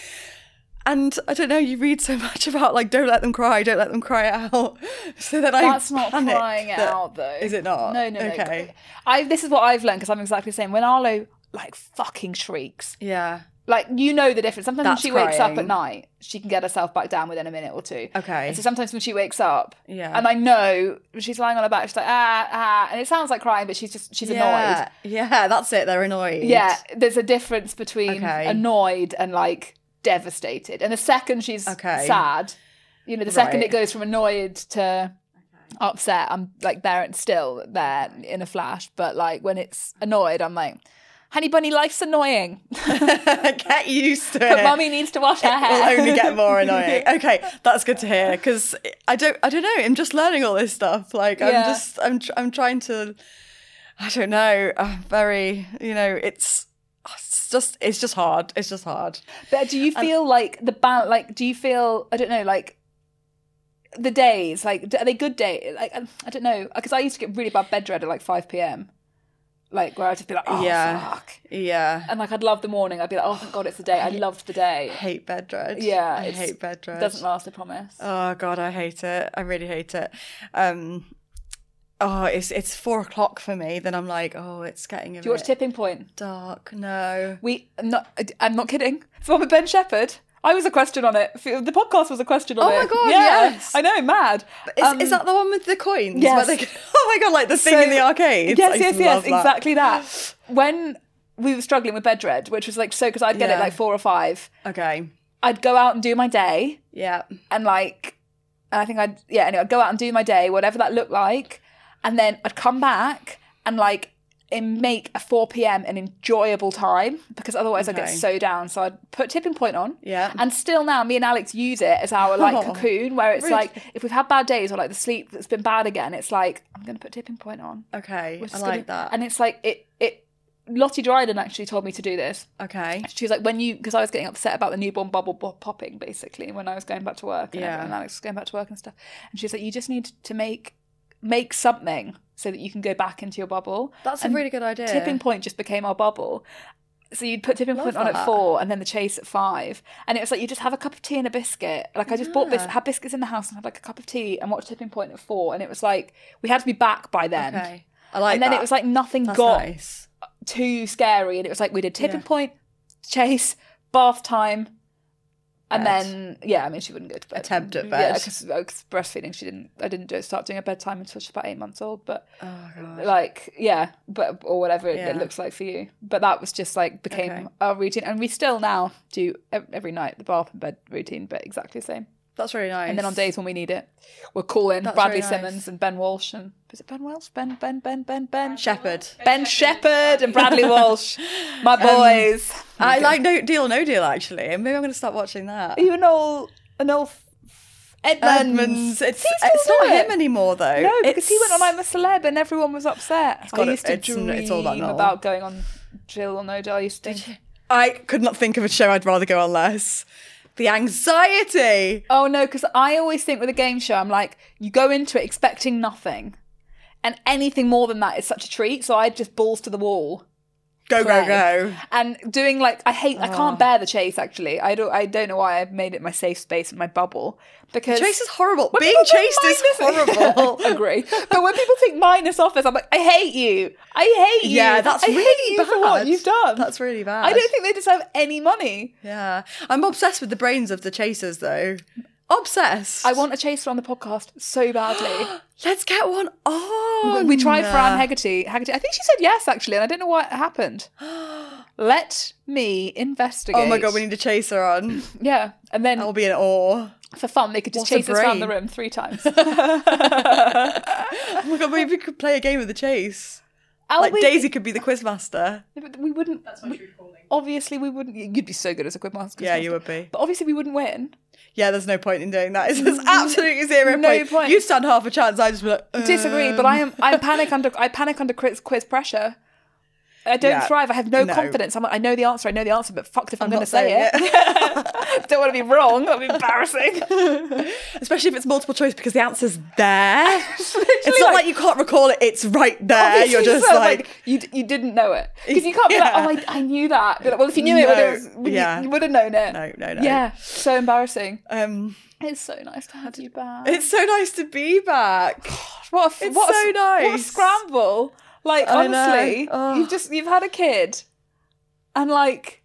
And I don't know. You read so much about like don't let them cry, don't let them cry out. So that I That's not panic crying it that- out though. Is it not? No, no, no. Okay. I this is what I've learned because I'm exactly the same. When Arlo like fucking shrieks, Yeah. like you know the difference. Sometimes That's when she wakes up crying. at night, she can get herself back down within a minute or two. Okay. And so sometimes when she wakes up, Yeah. and I know she's lying on her back, she's like ah ah, and it sounds like crying, but she's just she's annoyed. Yeah. Yeah. That's it. They're annoyed. Yeah, there's a difference between Okay. annoyed and like devastated. And the second she's Okay. sad, you know, the second Right. it goes from annoyed to upset, I'm like there and still there in a flash. But like when it's annoyed, I'm like, honey bunny, life's annoying. Get used to But it. mummy needs to wash her It hair. will only get more annoying. Okay, that's good to hear because I don't, I don't know. I'm just learning all this stuff. Like I'm Yeah. just, I'm, tr- I'm trying to. I don't know. I'm very, you know, it's, it's just, it's just hard. It's just hard. But do you feel like the balance? Like, do you feel? I don't know. Like the days. Like, are they good days? Like, I don't know. Because I used to get really bad bed dread at like five p.m. Like where I'd just be like, oh Yeah. fuck. Yeah. And like I'd love the morning. I'd be like, oh thank God it's the day. I loved the day. I hate bed dread. Yeah, I it's- hate bed dread. It doesn't last, I promise. Oh God, I hate it. I really hate it. Um, oh, it's it's four o'clock for me. Then I'm like, oh, it's getting a Do you watch bit Tipping Point? dark. No. We I'm not. I'm not kidding. It's the one with Ben Shepherd. I was a question on it. The podcast was a question on Oh it. my God, yeah, yes. I know, mad. Is, Um, is that the one with the coins? yes. Where they, oh my God, like the thing so- in the arcade. Yes, yes, yes, exactly that. When we were struggling with bed dread, which was like so because I'd get it Yeah. like four or five. Okay. I'd go out and do my day, Yeah. and like, and I think I'd yeah. Anyway, I'd go out and do my day, whatever that looked like, and then I'd come back and like and make a four p.m. an enjoyable time because otherwise I'd get Okay. so down. So I'd put Tipping Point on. Yeah. And still now, me and Alex use it as our like Oh, cocoon, where it's really? like if we've had bad days or like the sleep that's been bad again, it's like I'm going to put Tipping Point on. Okay. We're I just like gonna- that. And it's like it it. Lottie Dryden actually told me to do this. Okay. She was like, when you, because I was getting upset about the newborn bubble bo- popping, basically, when I was going back to work, and, Yeah. everyone- and Alex was going back to work and stuff. And she was like, you just need to make make something so that you can go back into your bubble. That's And a really good idea. Tipping Point just became our bubble. So you'd put Tipping Love Point on at that. four, and then the Chase at five, and it was like you just have a cup of tea and a biscuit. Like I just bought this, Yeah. had biscuits in the house, and had like a cup of tea, and watched Tipping Point at four, and it was like we had to be back by then. Okay. I like and then that. it was like nothing That's got nice. too scary, and it was like we did Tipping Yeah. Point, Chase, bath time, and Bed. then yeah, I mean she wouldn't go to bed. Attempt at Yeah, bed. because breastfeeding, she didn't. I didn't do, start doing a bedtime until she's about eight months old. But Oh God. like yeah, but or whatever it, Yeah. it looks like for you. But that was just like became Okay. our routine, and we still now do ev- every night the bath and bed routine, but exactly the same. That's really nice. And then on days when we need it, we'll call in That's Bradley very nice. Simmons and Ben Walsh and is it Ben Walsh? Ben Ben Ben Ben Ben Shepherd. Ben Shepherd and Bradley Walsh, my boys. I like No Deal, No Deal actually. And maybe I'm going to start watching that. Are you an old, an old Edmonds? Edmonds. It's, Does he still it's not do it? him anymore though. No, because he It's- went on I'm a Celeb and everyone was upset. got I it- used to it's- dream it's all that Noel. about going on Jill or No Jill. I used to think, I could not think of a show I'd rather go on less. The anxiety. oh no, because I always think with a game show, I'm like, you go into it expecting nothing. And anything more than that is such a treat. So I just balls to the wall. Go, play. go, go. And doing like I hate I Oh. can't bear the chase actually. I don't I don't know why I've made it my safe space and my bubble. Because Chase is horrible. when Being people think chased is mine horrible. Agree. But when people think minus office, I'm like, I hate you. I hate you. Yeah, that's I really hate you bad. for what you've done. That's really bad. I don't think they deserve any money. Yeah. I'm obsessed with the brains of the chasers though. Obsessed. I want a chaser on the podcast so badly. Let's get one on. We tried Fran Haggerty. Haggerty. I think she said yes, actually, and I don't know what happened. Let me investigate. Oh my God, we need a chaser on. Yeah, and then I'll be in awe. for fun, they could just What a chase us around the brain. room three times. Oh my God, maybe we could play a game of the chase. I'll Like be- Daisy could be the quiz master. No, but we wouldn't. That's my true calling. Obviously, we wouldn't. You'd be so good as a quiz master. Yeah, you would be. But obviously, we wouldn't win. Yeah, there's no point in doing that. It's there's absolutely zero No point. point. You stand half a chance. I just be like, uh, Disagree, but I am. I panic under. I panic under quiz, quiz pressure. I don't Yeah. thrive. I have no, No. confidence. I'm like, I know the answer. I know the answer, but fucked if I'm, I'm going to not say saying it. Don't want to be wrong. That'd be embarrassing. Especially if it's multiple choice because the answer's there. It's It's not like, you can't recall it. It's right there. You're just so, like, you you didn't know it because you can't be Yeah. like, oh, I, I knew that. Be like, well, if you knew it, when it was, No. when Yeah. you, you would have known it. no, no, no. Yeah, so embarrassing. Um, It's so nice to have you back. it's so nice to be back. What a, It's what a, so What a nice. scramble! Like I know. honestly, Oh. you've just you've had a kid, and like,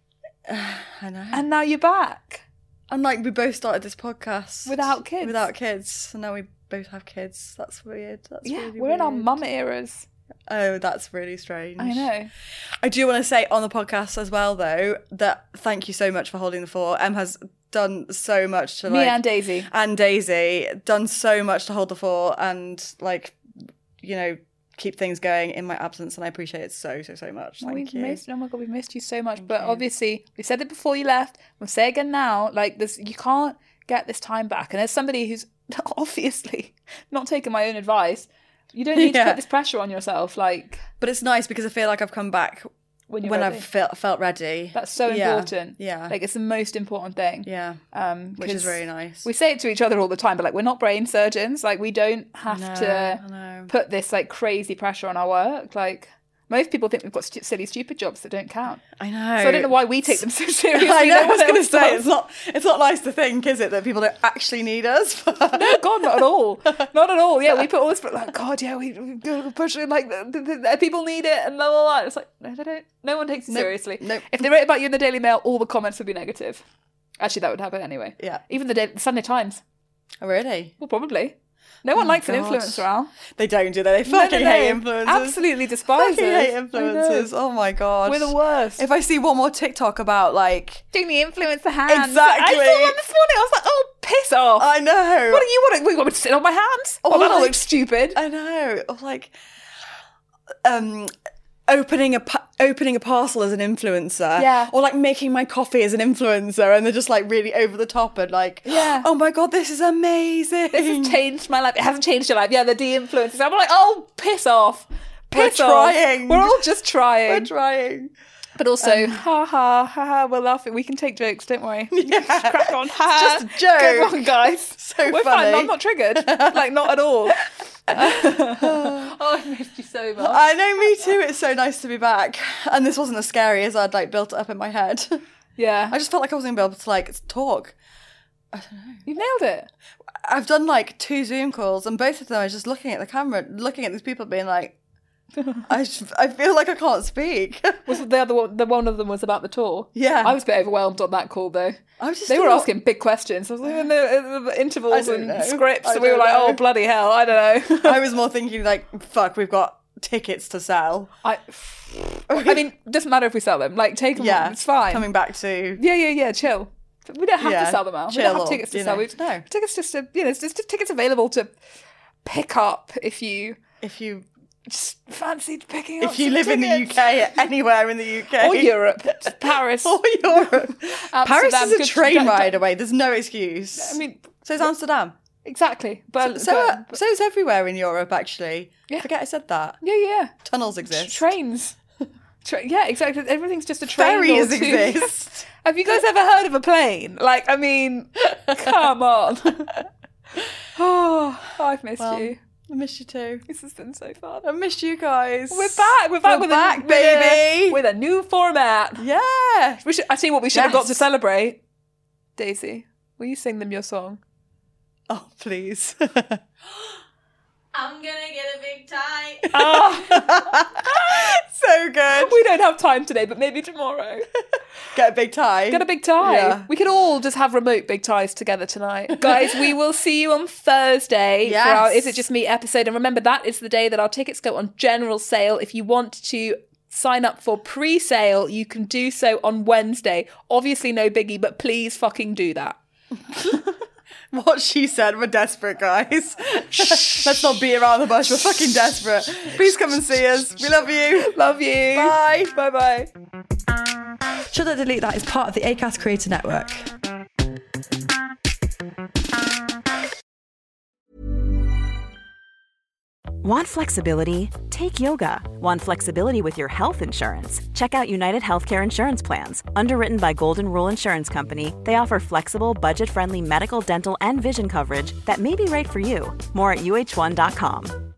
I know. and now you're back And like we both started this podcast without kids. Without kids, and now we both have kids. That's weird. That's yeah, really we're in our weird. mum eras. Oh, that's really strange. I know. I do want to say on the podcast as well, though, that thank you so much for holding the fort. Em has done so much to Me like and Daisy. and Daisy done so much to hold the fort and like you know keep things going in my absence, and I appreciate it so so so much. Oh, Thank we've you. missed. Oh my god, we've missed you so much. but you. obviously, we said it before you left. We'll say it again now. Like this, you can't get this time back. And as somebody who's obviously not taking my own advice, you don't need to Yeah. put this pressure on yourself. Like But it's nice because I feel like I've come back when you're when ready. I've felt felt ready. That's so Yeah. important. Yeah. Like it's the most important thing. yeah, Um, which is 'cause really nice. We say it to each other all the time, but like we're not brain surgeons. Like we don't have No, to I know. put this like crazy pressure on our work. Like most people think we've got stu- silly, stupid jobs that don't count. I know. So I don't know why we take them so seriously. I know. I No was one going to else say does. it's not. It's not nice to think, is it, that people don't actually need us? No, God, not at all. Not at all. Yeah, we put all this, but like, God, yeah, we, we go push it, like, the, the, the, people need it, and blah, blah, blah. It's like, no, they don't. No one takes it Nope, seriously. nope. If they wrote about you in the Daily Mail, all the comments would be negative. Actually, that would happen anyway. Yeah. Even the, Daily, the Sunday Times. Oh, really? Well, probably. No one Oh, likes an God. influencer, Al. They don't do that. They No, no, fucking no. hate influencers. Absolutely despise Fucking us. hate I know. influencers. Oh my god. We're the worst. If I see one more TikTok about like, Doing the influencer hands. Exactly. I saw one this morning. I was like, oh, piss off. I know. What do you want? You want me to sit on my hands? Oh, Or that all like- looks stupid. I know. Or like, um, opening a pa- opening a parcel as an influencer. Yeah. Or like making my coffee as an influencer, and they're just like really over the top and like, Yeah. oh my god, this is amazing. This has changed my life. It hasn't changed your life. Yeah, the de-influencers. I'm like, oh, piss off. Piss We're off. trying. We're all just trying. We're trying. But also, ha ha, ha ha, we're laughing. We can take jokes, don't worry. Yeah. Crack on. Ha. Just a joke. Good on, guys. So we're funny. fine. I'm not triggered. Like, not at all. Oh, I missed you so much. I know, me too. It's so nice to be back. And this wasn't as scary as I'd like built it up in my head. Yeah. I just felt like I wasn't gonna be able to like talk. You've nailed it. I've done like two Zoom calls, and both of them I was just looking at the camera, looking at these people, being like, I, just, I feel like I can't speak. Was the other one, the one of them was about the tour? Yeah. I was a bit overwhelmed on that call though. I was just They were not- asking big questions. I was like in the, in the intervals I don't and know. scripts, I and we were don't like, know. "Oh bloody hell!" I don't know. I was more thinking like, fuck, we've got tickets to sell. I, I mean, it doesn't matter if we sell them. Like, take them. Yeah, It's fine. Coming back to Yeah, yeah, yeah. Chill. We don't have Yeah, to sell them out. We chill don't have or, tickets to you sell. know, We've no. tickets just to, you know, it's just tickets available to pick up if you if you just fancied picking up. if you some live in the U tickets. K, anywhere in the U K, or Europe, Paris, or Europe. Paris Amsterdam, is a good- train don't- ride away. There's no excuse. I mean, so is Amsterdam. exactly. But So, but- uh, so is everywhere in Europe, actually. Yeah. Forget I said that. yeah, yeah. Tunnels exist. Trains. Tra- yeah, exactly. Everything's just a train. Ferries or two. exist. Have you guys ever heard of a plane? Like, I mean, come on. Oh, I've missed Well, you. I miss you too. This has been so fun. I missed you guys. We're back. We're back We're with back, a with baby. a, with a new format. Yeah. We should. I see what we should have got Yes. to celebrate. Daisy, will you sing them your song? Oh, please. I'm gonna get a big tie. Oh, So good. we don't have time today, but maybe tomorrow. Get a big tie. Get a big tie. Yeah. We could all just have remote big ties together tonight. Guys, we will see you on Thursday Yes. for our Is It Just Me episode. And remember, that is the day that our tickets go on general sale. If you want to sign up for pre-sale, you can do so on Wednesday. Obviously no biggie, but please fucking do that. What she said, we're desperate, guys. Let's not beat around the bush. We're fucking desperate. Please come and see us. We love you. Love you. Bye. Bye-bye. Should I Delete That is part of the Acast Creator Network. Want flexibility? Take yoga. Want flexibility with your health insurance? Check out United Healthcare Insurance Plans. Underwritten by Golden Rule Insurance Company, they offer flexible, budget-friendly medical, dental, and vision coverage that may be right for you. More at U H one dot com.